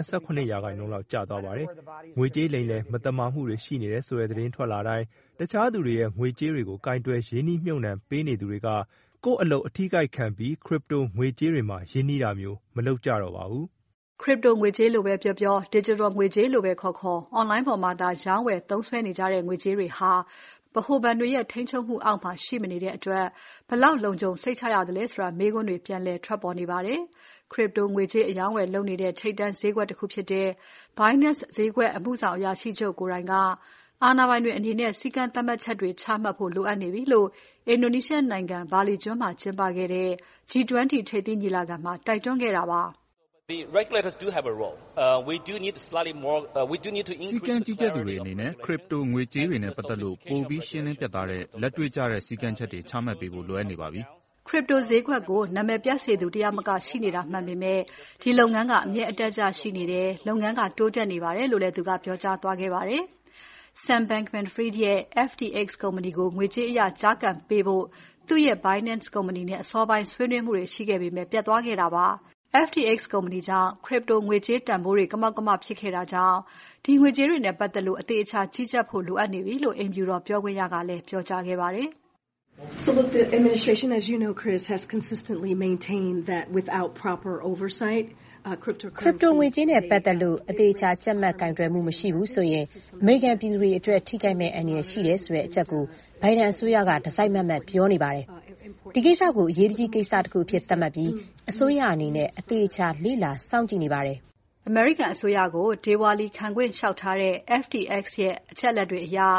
F: 87% လောက်ကျသွားပါတယ်။ငွေကြေးလိမ်လည်မသမာမှုတွေရှိနေတယ်ဆိုတဲ့သတင်းထွက်လာတိုင်းတခြားသူတွေရဲ့ငွေကြေးတွေကိုကင်တွယ်ရင်းနှီးမြှုပ်နှံပေးနေသူတွေကကိုယ့်အလုပ်အထိကိုက်ခံပြီး crypto ငွေကြေးတွေမှာရင်းနှီးတာမျိုးမလုပ်ကြတော့ပါဘူး
I: ။ crypto ငွေကြေးလိုပဲပြော digital ငွေကြေးလိုပဲခေါ် online ပေါ်မှာသာရောင်းဝယ်သုံးစွဲနေကြတဲ့ငွေကြေးတွေဟာဗဟိုဘဏ်တွေရဲ့ထိန်းချုပ်မှုအောက်မှာရှိမနေတဲ့အတွက်ဘယ်လောက်လုံခြုံစိတ်ချရသလဲဆိုတာမေးခွန်းတွေပြန်လည်ထွက်ပေါ်နေပါတယ်။ crypto ငွေကြေးအရောင်းဝယ်လုပ်နေတဲ့ထိပ်တန်းဈေးကွက်တစ်ခုဖြစ်တဲ့ Binance ဈေးကွက်အမှုဆောင်အရာရှိချုပ်ကိုယ်တိုင်ကအာဏာပိုင်တွေအနေနဲ့စည်းကမ်းသတ်မှတ်ချက်တွေချမှတ်ဖို့လိုအပ်နေပြီလို့အင်ဒိုနီးရှားနိုင်ငံဘာလီကျွန်းမှာကျင်းပခဲ့တဲ့ G20 ထိပ်သီးညီလာခံမှာတိုက်တွန်းခဲ့တာပါ။
C: The regulators do have a role. We do need slightly more we do need to increase
W: စည်းကမ်းကြီးကြပ်သူတွေအနေနဲ့ crypto ငွေကြေးတွေနဲ့ပတ်သက်လို့ပိုပြီးရှင်းလင်းပြတ်သားတဲ့လက်တွေ့ကျတဲ့စည်းကမ်းချက်တွေချမှတ်ပေးဖို့လိုအပ်နေပါပြီ
I: ။ crypto ဈေးကွက်ကိုနာမည်ပြစေသူတရားမကရှိနေတာမှန်ပေမဲ့ဒီလုပ်ငန်းကအမြဲအတက်အကျရှိနေတယ်လုပ်ငန်းကတိုးတက်နေပါတယ်လို့လည်းသူကပြောကြားသွားခဲ့ပါတယ်။ Sam Bankman-Fried ရဲ့ FTX ကုမ္ပဏီကိုငွေကြေးအရကျားကန်ပေးဖို့သူ့ရဲ့ Binance ကုမ္ပဏီနဲ့အစောပိုင်းဆွေးနွေးမှုတွေရှိခဲ့ပေမဲ့ပြတ်သွားခဲ့တာပါ။ FTX ကုမ္ပဏီကြောင့် crypto ငွေကြေးတန်ဖိုးတွေကမောက်ကမဖြစ်ခဲ့တာကြောင့်ဒီငွေကြေးတွေနဲ့ပတ်သက်လို့အသေးအချာကြီးကြပ်ဖို့လိုအပ်နေပြီလို့အိမ်ဖြူတော်ပြောခွင့်ရကလည်းပြောကြားခဲ့ပါတယ်။
X: So look, the administration, as you know, Chris, has consistently maintained that without proper oversight,
D: ခရစ်ပတိုငွေကြေးနဲ့ပတ်သက်လို့အသေးအချာကြက်မှတ်ကိုင်တွယ်မှုမရှိဘူးဆိုရင်အမေရိကန်ပြည်သူတွေအတွက်ထိခိုက်မဲ့အန္တရာယ်ရှိတယ်ဆိုတဲ့အချက်ကိုဘိုင်ဒန်အစိုးရကတစိုက်မတ်မတ်ပြောနေပါတယ်။ဒီကိစ္စကိုအရေးကြီးကိစ္စတစ်ခုအဖြစ်သတ်မှတ်ပြီးအစိုးရအနေနဲ့အသေးအချာလေ့လာစောင့်ကြည့်နေပါတယ်
I: ။အမေရိကန်အစိုးရကိုဒေဝါလီခံခွင့်လျှောက်ထားတဲ့ FTX ရဲ့အချက်အလက်တွေအရ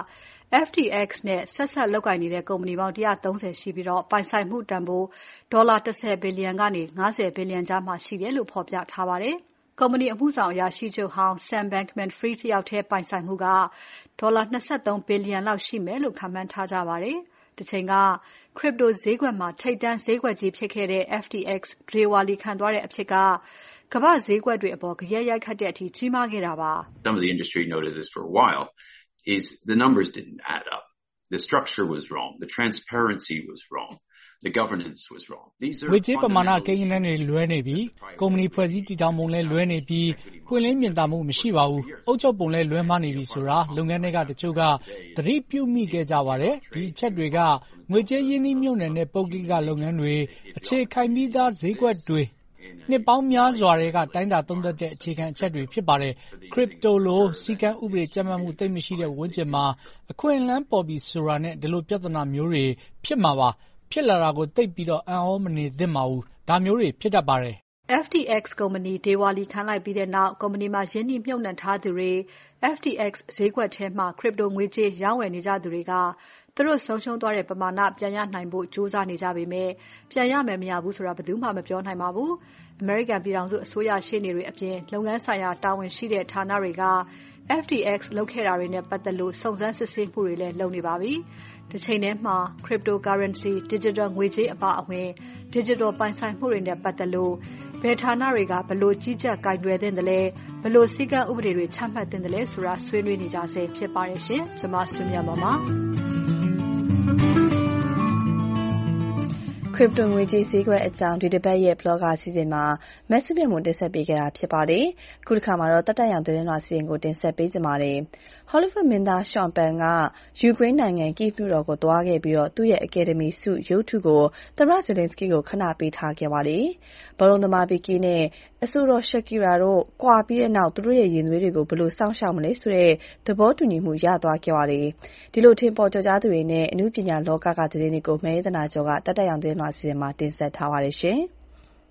I: FTX နဲ့ဆက်လုပ်ကိုင်နေတဲ့ကုမ္ပဏီပေါင်း130ရှိပြီးပိုင်ဆိုင်မှုတန်ဖိုးဒေါ်လာ10ဘီလီယံကနေ50ဘီလီယံကြားမှာရှိတယ်လို့ဖော်ပြထားပါတယ်။ကုမ္ပဏီအမှုဆောင်အရာရှိချုပ်ဟောင်း Sam Bankman-Fried တယောက်ထဲပိုင်ဆိုင်မှုကဒေါ်လာ23ဘီလီယံလောက်ရှိမယ်လို့ခန့်မှန်းထားကြပါတယ်။တစ်ချိန်က crypto ဈေးကွက်မှာထိပ်တန်းဈေးကွက်ကြီးဖြစ်ခဲ့တဲ့ FTX ဒေဝါလီခံသွားတဲ့အဖြစ်ကကမ္ဘာ့ဈေးကွက်တွေအပေါ်ဂယက်ရိုက်ခတ်တဲ့အထိကြီးမားခဲ့တာပါ။
G: Some of the industry noticed this for a while. Is the numbers didn't add up. The structure was wrong. The transparency was wrong. The governance was wrong. These are
H: ငွေကြေးပမာဏကိန်းဂဏန်းတွေလွဲနေပြီးကုမ္ပဏီဖွဲ့စည်းတည်ထောင်ပုံလည်းလွဲနေပြီးပွင့်လင်းမြင်သာမှုမရှိပါဘူး။အုပ်ချုပ်ပုံလည်းလွဲမှားနေပြီဆိုတာလုပ်ငန်းတွေကတချို့ကသတိပြုမိခဲ့ကြပါတယ်။ဒီအချက်တွေကငွေကြေးရင်းနှီးမြှုပ်နှံတဲ့ပုဂ္ဂလိကလုပ်ငန်းတွေအခြေခိုင်ပြီးသားဈေးကွက်တွေနှစ်ပေါင်းများစွာတွေကတိုင်းတာသုံးသပ်တဲ့အခြေခံအချက်တွေဖြစ်ပါတယ်။ crypto လိုစီကံဥပဒေကြမ်းမှတ်မှုသိမရှိတဲ့ဝန်းကျင်မှာအခွင့်အလမ်းပေါ်ပြီးဆိုတာနဲ့ဒီလိုပြဿနာမျိုးတွေဖြစ်မှာပါ။ဖြစ်လာတာကိုသိပြီးတော့အံ့ဩမနေသင့်ပါဘူး။ဒါမျိုးတွေဖြစ်တတ်ပါတယ်
I: ။ FTX ကုမ္ပဏီဒေဝါလီခံလိုက်ပြီးတဲ့နောက်ကုမ္ပဏီမှာရင်းနှီးမြှုပ်နှံထားသူတွေ FTX ဈေးကွက်ထဲမှာ crypto ငွေကြေးရောင်းဝယ်နေကြသူတွေကသူတို့ဆုံးရှုံးသွားတဲ့ပမာဏပြန်ရနိုင်ဖို့ကြိုးစားနေကြပေမဲ့ပြန်ရမယ်မရဘူးဆိုတာဘယ်သူမှမပြောနိုင်ပါဘူး။ အမေရိကန်ပြည်ထောင်စုအစိုးရရှေ့နေတွေအပြင်လုပ်ငန်းဆိုင်ရာတာဝန်ရှိတဲ့ဌာနတွေက FTX လုပ်ခဲ့တာတွေနဲ့ပတ်သက်လို့စုံစမ်းစစ်ဆေးမှုတွေလည်းလုပ်နေပါပြီ။တစ်ချိန်တည်းမှာ cryptocurrency, digital ငွေကြေးအပါအဝင် digital ပိုင်ဆိုင်မှုတွေနဲ့ပတ်သက်လို့ဘယ်ဌာနတွေကဘယ်လိုကြီးကြပ်ကိုင်တွယ်သင့်တယ်လဲဘယ်လိုစည်းကမ်းဥပဒေတွေချမှတ်သင့်တယ်လဲဆိုတာဆွေးနွေးနေကြဆဲဖြစ်ပါတယ်ရှင်။ကျွန်မဆွေးနွေးမှာပါ
B: Crypto ငွေကြေးဈေးကွက်အကြောင်းဒီတစ်ပတ်ရဲ့ blogger အစီအစဉ်မှာမက်ဆုမြတ်မွန်တင်ဆက်ပေးခဲ့တာဖြစ်ပါတယ်။အခုတစ်ခါမှာတော့တတ်တတ်ရောင်သတင်းလွှာအစီအစဉ်ကိုတင်ဆက်ပေးကြပါမယ်။ Hollywood မင်းသား Sean Penn ကယူကရိန်းနိုင်ငံ Kyiv မြို့တော်ကိုသွားခဲ့ပြီးသူ့ရဲ့ Academy ဆုရုပ်ထုကိုသမ္မတ Zelensky ကိုခဏပေးထားခဲ့ပါတယ်။ဘောလုံးသမား Vicky နဲ့အဆိုတော် Shakira တို့ကွာပြီးတဲ့နောက်သူတို့ရဲ့ရင်သွေးတွေကိုဘယ်လိုစောင့်ရှောက်မလဲဆိုတဲ့သဘောတူညီမှုရသွားခဲ့ပါတယ်။ဒီလိုထင်ပေါ်ကျော်ကြားသူတွေနဲ့အနုပညာလောကကသတင်းတွေကိုမဟိသနာကျော်ကတတ်တတ်ရောင်သတင်းလွှာအစီအစဉ်မှာတင်ဆက်ထားပါတယ်ရှင်။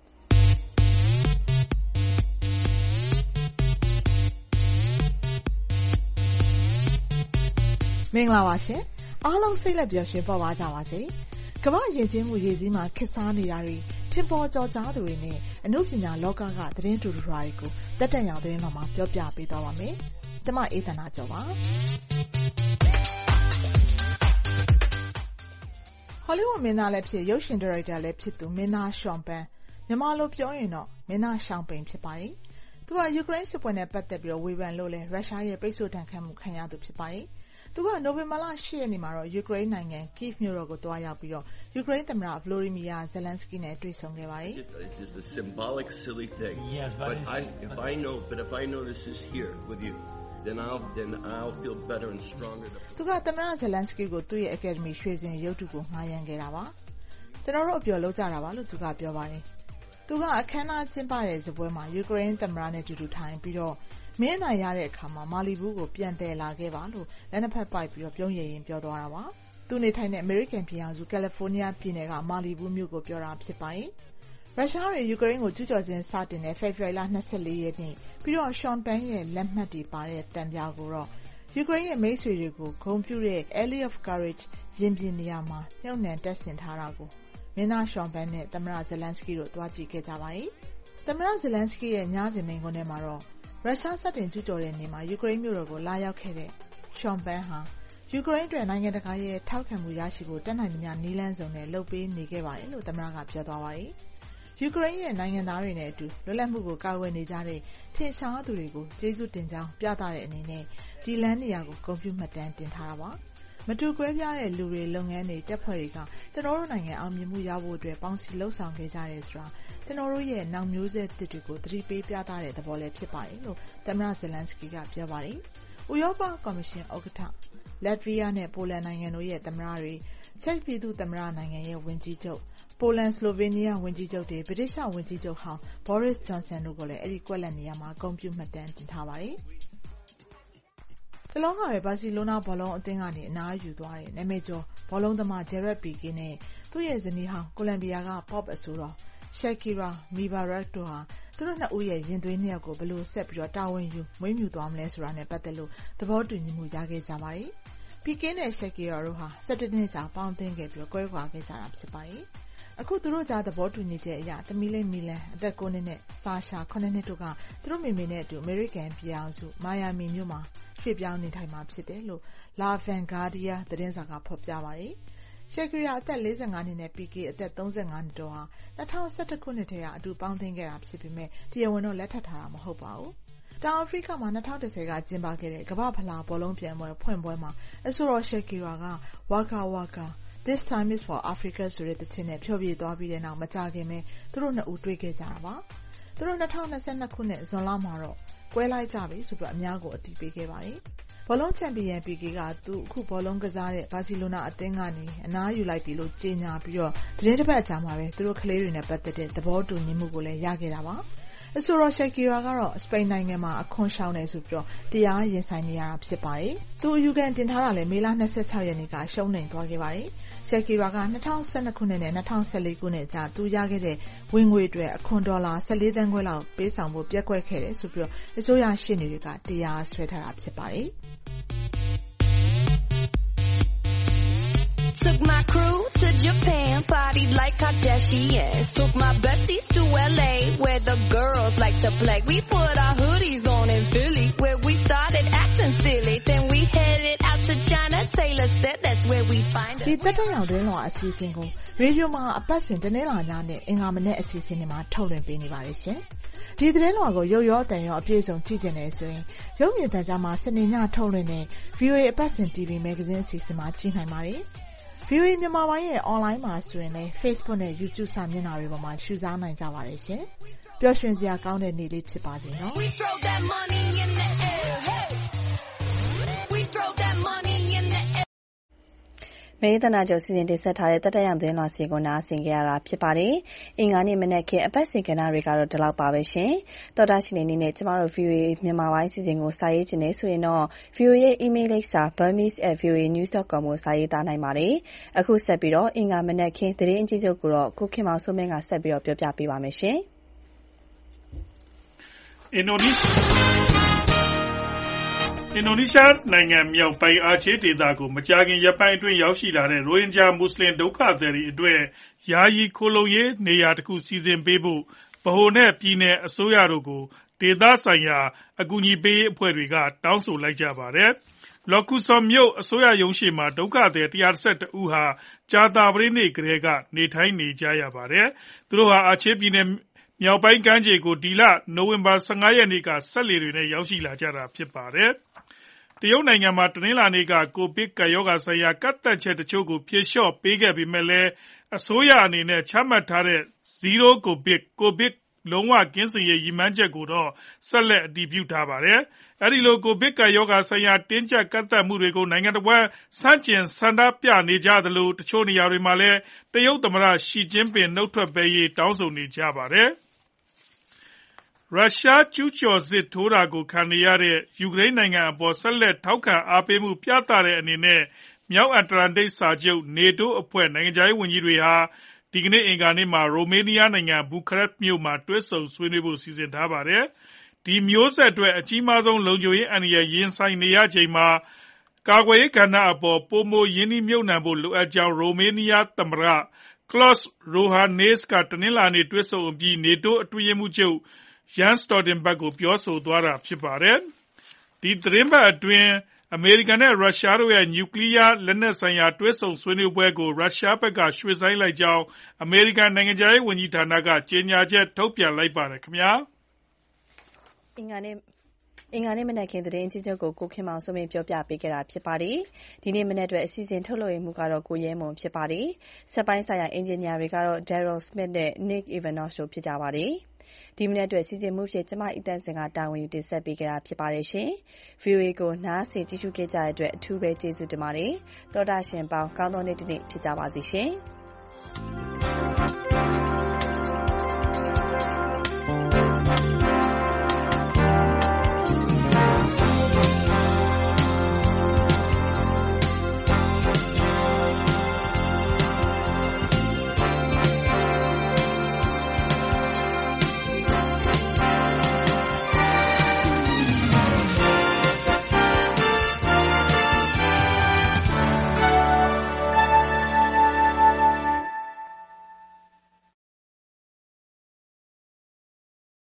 E: မင်္ဂလာပါရှင်။အားလုံးစိတ်လက်ပျော်ရွှင်ပေါ်ပါကြပါစေ။ကမ္ဘာယဉ်ကျေးမှုရေးစည်းမှာခေတ်စားနေတာတွေထင်ပေါ်ကျော်ကြားသူတွေနဲ့အနုပညာလောကကသတင်းတူတူတွေကိုတတ်တတ်ရောင်သတင်းတော်မှာပြောပြပေးသွားပါမယ်။ကျွန်မအေးသနာကျော်ပါ။ Hollywood မင်းသားလည်းဖြစ်ရုပ်ရှင်ဒါရိုက်တာလည်းဖြစ်သူမင်းသား Sean Penn မြန်မာလိုပြောရင်တော့မင်းသားရှောင်ပိန်ဖြစ်ပါတယ်။သူကယူကရိန်းစစ်ပွဲနဲ့ပတ်သက်ပြီးဝေဖန်လို့လဲရုရှားရဲ့ပိတ်ဆို့ဒဏ်ခတ်မှုခံရသူဖြစ်ပါတယ်။သူကနိုဝင်ဘာလ 8 ရက်နေ့မှာတော့ယူကရိန်းနိုင်ငံ Kyiv မြို့တော်ကိုသွားရောက်ပြီးယူကရိန်းသမ္မတ Volodymyr Zelensky နဲ့တွေ့ဆုံခဲ့ပါတယ်။
X: It's just a symbolic silly thing. Yes, but if I know this is here with you, then I'll feel better and stronger.
E: သူကသမ္မတ Zelensky ကိုသူ့ရဲ့ Academy ရွှေစင်ရုပ်တုကိုငှားရမ်းခဲ့တာပါ။ကျွန်တော်တို့အပျော်လုပ်ကြတာပါလို့သူကပြောပါတယ်။သူကအခမ်းအနားကျင်းပတဲ့ဇပွဲမှာယူကရိန်းသမ္မတနဲ့တူတူထိုင်ပြီးမင်းနိုင်ရတဲ့အခါမှာမာလီဘူးကိုပြန်တည်လာခဲ့ပါလို့လက်နှစ်ဖက်ပိုက်ပြီးပြုံးရည်ရင်ပြောသွားတာပါ။သူနေထိုင်တဲ့အမေရိကန်ပြည်ထောင်စုကယ်လီဖိုးနီးယားပြည်နယ်ကမာလီဘူးမြို့ကိုပြောတာဖြစ်ပါတယ်။ရုရှားတွေယူကရိန်းကိုကျူးကျော်ခြင်းစတင်တဲ့ဖေဖော်ဝါရီလ 24 ရက်နေ့ပြီးSean Penn ရဲ့လက်မှတ်တွေပါတဲ့တံပြားကိုယူကရိန်းရဲ့မိတ်ဆွေတွေကိုဂုဏ်ပြုတဲ့ Alley of Courage ရင်ပြင်နေရာမှာမြုပ်နှံတက်ဆင်ထားတာကိုမင်းသား Sean Penn နဲ့သမ္မတ Zelensky တို့သွားကြည့်ခဲ့ကြပါတယ်။သမ္မတ Zelensky ရဲ့ညစဉ်မိန့်ခွန်းထဲမှာရုရှားစတင်ကျူးကျော်တဲ့နေ့မှာယူကရိန်းမြို့တော်ကိုလာရောက်ခဲ့တဲ့ Sean Penn ဟာယူကရိန်းအတွက်နိုင်ငံတကာရဲ့ထောက်ခံမှုရရှိဖို့တတ်နိုင်သမျှနည်းလမ်းစုံနဲ့လုပ်ပေးနေခဲ့ပါတယ်လို့သမ္မတကပြောသွားပါတယ်။ယူကရိန်းရဲ့နိုင်ငံသားတွေနဲ့အတူလွတ်လပ်မှုကိုကာကွယ်နေကြတဲ့ထင်ရှားသူတွေကိုကျေးဇူးတင်ကြောင်းပြသတဲ့အနေနဲ့ဒီလမ်းနေရာကိုဂုဏ်ပြုမှတ်တမ်းတင်ထားတာပါ။မတူကွဲပြားတဲ့လူတွေလုပ်ငန်းတွေတပ်ဖွဲ့တွေကကျွန်တော်တို့နိုင်ငံအောင်မြင်မှုရဖို့အတွက်ပေါင်းစည်းလှုပ်ဆောင်ခဲ့ကြတယ်ဆိုတာကျွန်တော်တို့ရဲ့နောက်မျိုးဆက်သစ်တွေကိုသတိပေးပြသတဲ့သဘောလည်းဖြစ်ပါတယ်လို့သမ္မတ Zelensky ကပြောပါတယ်။ဥရောပကော်မရှင်ဥက္ကဋ္ဌလက်ဗီးယားနဲ့ပိုလန်နိုင်ငံတို့ရဲ့သမ္မတတွေချက်ပြည်သူ့သမ္မတနိုင်ငံရဲ့ဝန်ကြီးချုပ်ပိုလန်စလိုဗေးနီးယားဝန်ကြီးချုပ်တွေဗြိတိရှဝန်ကြီးချုပ်ဟောင်းဘောရစ်ဂျွန်ဆန်တို့ကိုလည်းအဲ့ဒီကွက်လက်နေရာမှာဂုဏ်ပြုမှတ်တမ်းတင်ထားပါတယ်တလုံးကပဲဘာစီလိုနာဘောလုံးအသင်းကနေအနားယူသွားတဲ့နာမည်ကျော်ဘောလုံးသမားဂျယ်ရက်ပီကင်းနဲ့သူ့ရဲ့ဇနီးဟောင်းကိုလံဘီယာကပေါ့ပ်အဆိုတော်ရှက်ကီရာမီဘာရက်တို့ဟာသူတို့နှစ်ဦးရဲ့ရင်သွေးနှစ်ယောက်ကိုဘယ်လိုဆက်ပြီးတာဝန်ယူမွေးမြူသွားမလဲဆိုတာနဲ့ပတ်သက်လို့သဘောတူညီမှုရခဲ့ကြပါတယ်ပီကင်းနဲ့ရှက်ကီရာတို့ဟာ17နှစ်ကြာပေါင်းသင်းခဲ့ပြီးကွဲကွာခဲ့ကြတာဖြစ်ပါတယ်အခုသူတို့ကြားသဘောတူညီချက်အရသမီးလေးမီလန်အသက်9နှစ်နဲ့ဆာရှာ9နှစ်တို့ကသူတို့မိမိနဲ့အတူအမေရိကန်ပြည်အောင်စုမိုင်ယာမီမြို့မှာရွှေ့ပြောင်းနေထိုင်မှာဖြစ်တယ်လို့ La Vanguardia သတင်းစာကဖော်ပြပါတယ်ရှက်ကီရာအသက်45နှစ်နဲ့ပီကေအသက်35နှစ်တို့ဟာ2011ခုနှစ်ထဲကအတူပေါင်းသင်းခဲ့တာဖြစ်ပေမဲ့တရားဝင်တော့လက်ထပ်ထားတာမဟုတ်ပါဘူးတောင်အာဖရိကမှာ2010ကကျင်းပခဲ့တဲ့ကမ္ဘာဖလားဘောလုံးပြိုင်ပွဲဖွင့်ပွဲမှာအဆိုတော်ရှက်ကီရာက Waka Waka This time is for Africa ဆိုတဲ့သချင်းနဲ့ဖျော်ဖြေသွားပြီးတဲ့နောက်မကြာခင်ပဲသူတို့နှစ်ဦးတွေ့ခဲ့ကြတာပါသူတို့2022ခုနှစ်ဇွန်လမှာတော့ကွဲလိုက်ကြပြီဆိုပြီးအများကိုအတည်ပြုခဲ့ပါတယ်ဘောလုံးချန်ပီယံပီကေကသူအခုဘောလုံးကစားတဲ့ဘာစီလိုနာအသင်းကနေအနားယူလိုက်ပြီလို့ကြေညာပြီးတော့သတင်းတစ်ပတ်ကြာမှာပဲသူတို့ကလေးတွေနဲ့ပတ်သက်တဲ့သဘောတူညီမှုကိုလည်းရခဲ့တာပါအဆိုတော်ရှက်ကီရာကတော့စပိန်နိုင်ငံမှာအခွန်ရှောင်နေဆိုပြီးတော့တရားရင်ဆိုင်နေရတာဖြစ်ပါတယ်သူအယူခံတင်ထားတာလည်းမေလ26ရက်နေ့ကရှုံးနိမ့်သွားခဲ့ပါတယ်ရှက်ကီရာက2012ခုနှစ်နဲ့2014ခုနှစ်ကြားသူရခဲ့တဲ့ဝင်ငွေအတွက်အခွန်ဒေါ်လာ14သန်းခွဲလောက်ပေးဆောင်ဖို့ပြက်ကွက်ခဲ့တယ်ဆိုပြီးတော့အစိုးရရှေ့နေတွေကတရားစွဲထားတာဖြစ်ပါတယ်
J: Took my crew to Japan, partied like Kardashians. Took my besties to LA, where the girls like to play. We put our hoodies on in Philly, where we started acting silly. Then we headed out to China. Taylor said that's where we find us.
E: ဒီတက်တဲ့ရောင်တွင်းလောအစီအစဉ်ကိုရေဒီယိုမှာအပတ်စဉ်တနေ့လာညနဲ့အင်္ဂါမနေ့အစီအစဉ်တွေမှာထုတ်လွှင့်ပေးနေပါတယ်ရှင်။ဒီသတင်းလွှာကိုရုပ်ရောတန်ရောအပြည့်စုံကြည့်ကြနေဆိုရင်ရုပ်မြင်သံကြားမှာစနေညထုတ်လွှင့်တဲ့ VOA အပတ်စဉ် TV Magazine အစီအစဉ်မှာကြည့်နိုင်ပါတယ်။ VOA မြန်မာပိုင်းရဲ့ online မှာဆိုရင်လည်း Facebook နဲ့ YouTube စာမျက်နှာတွေပေါ်မှာရှုစားနိုင်ကြပါတယ်ရှင်။ပျော်ရွှင်စရာကောင်းတဲ့နေ့လေးဖြစ်ပါစေနော်။
B: မေးသနာကျော်စီစဉ်တင်ဆက်ထားတဲ့တတရံသတင်းလွှာစီကိုနားဆင်ကြရတာဖြစ်ပါတယ်။အင်္ဂါနေ့မနက်ခင်းအပတ်စဉ်ကဏ္ဍတွေကတော့ဒီလောက်ပါပဲရှင်။တော်တာရှင်နေနဲ့ကျမတို့ VOA မြန်မာပိုင်းစီစဉ်ကိုစာရေးခြင်းနဲ့ဆိုရင်တော့ VOA ရဲ့ email လိပ်စာ burmese@voanews.com ကိုစာရေးသားနိုင်ပါတယ်။အခုဆက်ပြီးတော့အင်္ဂါမနက်ခင်းသတင်းအကြီးချုပ်ကိုတော့ကိုခင်မောင်စိုးမင်းကဆက်ပြီးတော့ပြောပြပေးပါမယ်ရှင်။
K: အင်ဒိုနီးရှားနိုင်ငံမြောက်ပိုင်းအာချေးဒေသကိုမကြာခင်ရက်ပိုင်းအတွင်းရောက်ရှိလာတဲ့ရိုဟင်ဂျာမွတ်စလင်ဒုက္ခသည်တွေအတွက်ယာယီခိုလှုံရေးနေရာတစ်ခုစီစဉ်ပေးဖို့ဗဟိုနဲ့ပြည်နယ်အစိုးရတို့ကိုဒေသဆိုင်ရာအကူအညီပေးရေးအဖွဲ့တွေကတောင်းဆိုလိုက်ကြပါတယ်။ Lhokseup မြို့အစိုးရရုံးရှေ့မှာဒုက္ခသည်112ဦးဟာကြာသပတေးနေ့ကတည်းကနေထိုင်နေကြရပါတယ်။သူတို့ဟာအာချေးပြည်နယ်မြောက်ပိုင်းကမ်းခြေကိုဒီလနိုဝင်ဘာ15ရက်နေ့ကစက်လှေတွေနဲ့ရောက်ရှိလာကြတာဖြစ်ပါတယ်။တရုတ်နိုင်ငံမှာတနင်္လာနေ့ကကိုဗစ်ကပ်ရောဂါဆိုင်ရာကန့်သတ်ချက်တချို့ကိုဖြေလျှော့ပေးခဲ့ပေမဲ့လည်းအစိုးရအနေနဲ့ချမှတ်ထားတဲ့ Zero COVID ကိုဗစ်လုံးဝကင်းစင်ရေးရည်မှန်းချက်ကိုတော့ဆက်လက်အတည်ပြုထားပါတယ်။အဲဒီလိုကိုဗစ်ကပ်ရောဂါဆိုင်ရာတင်းကျပ်ကန့်သတ်မှုတွေကိုနိုင်ငံတော်ဝန်ဆန့်ကျင်ဆန္ဒပြနေကြသလိုတချို့နေရာတွေမှာလည်းတရုတ်သမ္မတရှီကျင်းပင်နှုတ်ထွက်ပေးရေးတောင်းဆိုနေကြပါတယ်။ရုရှားကျူးကျော်စစ်ထိုးတာကိုခံနေရတဲ့ယူကရိန်းနိုင်ငံအပေါ်ဆက်လက်ထောက်ခံအားပေးမှုပြသတဲ့အနေနဲ့မြောက်အတ္တလန္တိတ်စာချုပ် NATO အဖွဲ့နိုင်ငံခြားရေးဝန်ကြီးတွေဟာဒီကနေ့အင်္ဂါနေ့မှာရိုမေးနီးယားနိုင်ငံဘူခရက်မြို့မှာတွေ့ဆုံဆွေးနွေးဖို့စီစဉ်ထားပါတယ်။ဒီမျိုးဆက်အတွက်အကြီးမားဆုံးလုံခြုံရေးအန္တရာယ်ရင်ဆိုင်နေရချိန်မှာကာကွယ်ရေးကဏ္ဍအပေါ်ပိုမိုရင်းနှီးမြှုပ်နှံဖို့လိုအပ်ကြောင်းရိုမေးနီးယားသမ္မတ Klaus Iohannis ကတနင်္လာနေ့တွေ့ဆုံအပြီး NATO အတွင်းရေးမှူးချုပ်Jens Stoltenberg ကိုပြောဆိုသွားတာဖြစ်ပါတယ်။ဒီသတင်းပတ်အတွင်းအမေရိကန်နဲ့ရုရှားတို့ရဲ့နျူကလ িয়ারလက်နက်ဆိုင်ရာတွေ့ဆုံဆွေးနွေးပွဲကိုရုရှားဘက်ကရွှေ့ဆိုင်းလိုက်ကြောင်းအမေရိကန်နိုင်ငံခြားရေးဝန်ကြီးဌာနကကြေညာချက်ထုတ်ပြန်လိုက်ပါတယ်ခင်ဗျာ
B: ။အင်္ဂါနေ့မနက်ခင်းသတင်းအကြီးချုပ်ကိုခင်မောင်စိုးမင်းပြောပြပေးခဲ့တာဖြစ်ပါတယ်။ဒီနေ့မနက်အတွက်အစီအစဉ်ထုတ်လွှင့်မှုကတော့ကိုရဲမွန်ဖြစ်ပါတယ်။စက်ပိုင်းဆိုင်ရာအင်ဂျင်နီယာတွေကတော့ Daryl Smith နဲ့ Nick Ivanos တို့ဖြစ်ကြပါတယ်။ဒီမနက်အတွက်စီစဉ်မှုဖြစ်ကျမအီတန်စင်ကတာဝန်ယူတင်ဆက်ပေးခဲ့တာဖြစ်ပါတယ်ရှင်။ VOA ကိုနားဆင်ကြည့်ရှုခဲ့ကြတဲ့အတွက်အထူးပဲကျေးဇူးတင်ပါတယ်။သောတာရှင်ပေါင်းကောင်းသောနေ့တစ်နေ့ဖြစ်ကြပါစေရှင်။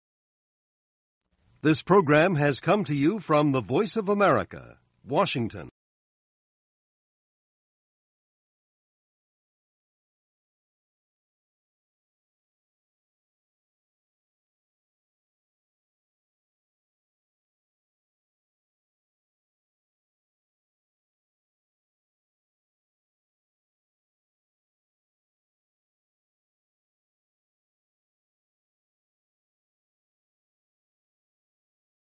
L: This program has come to you from the Voice of America, Washington.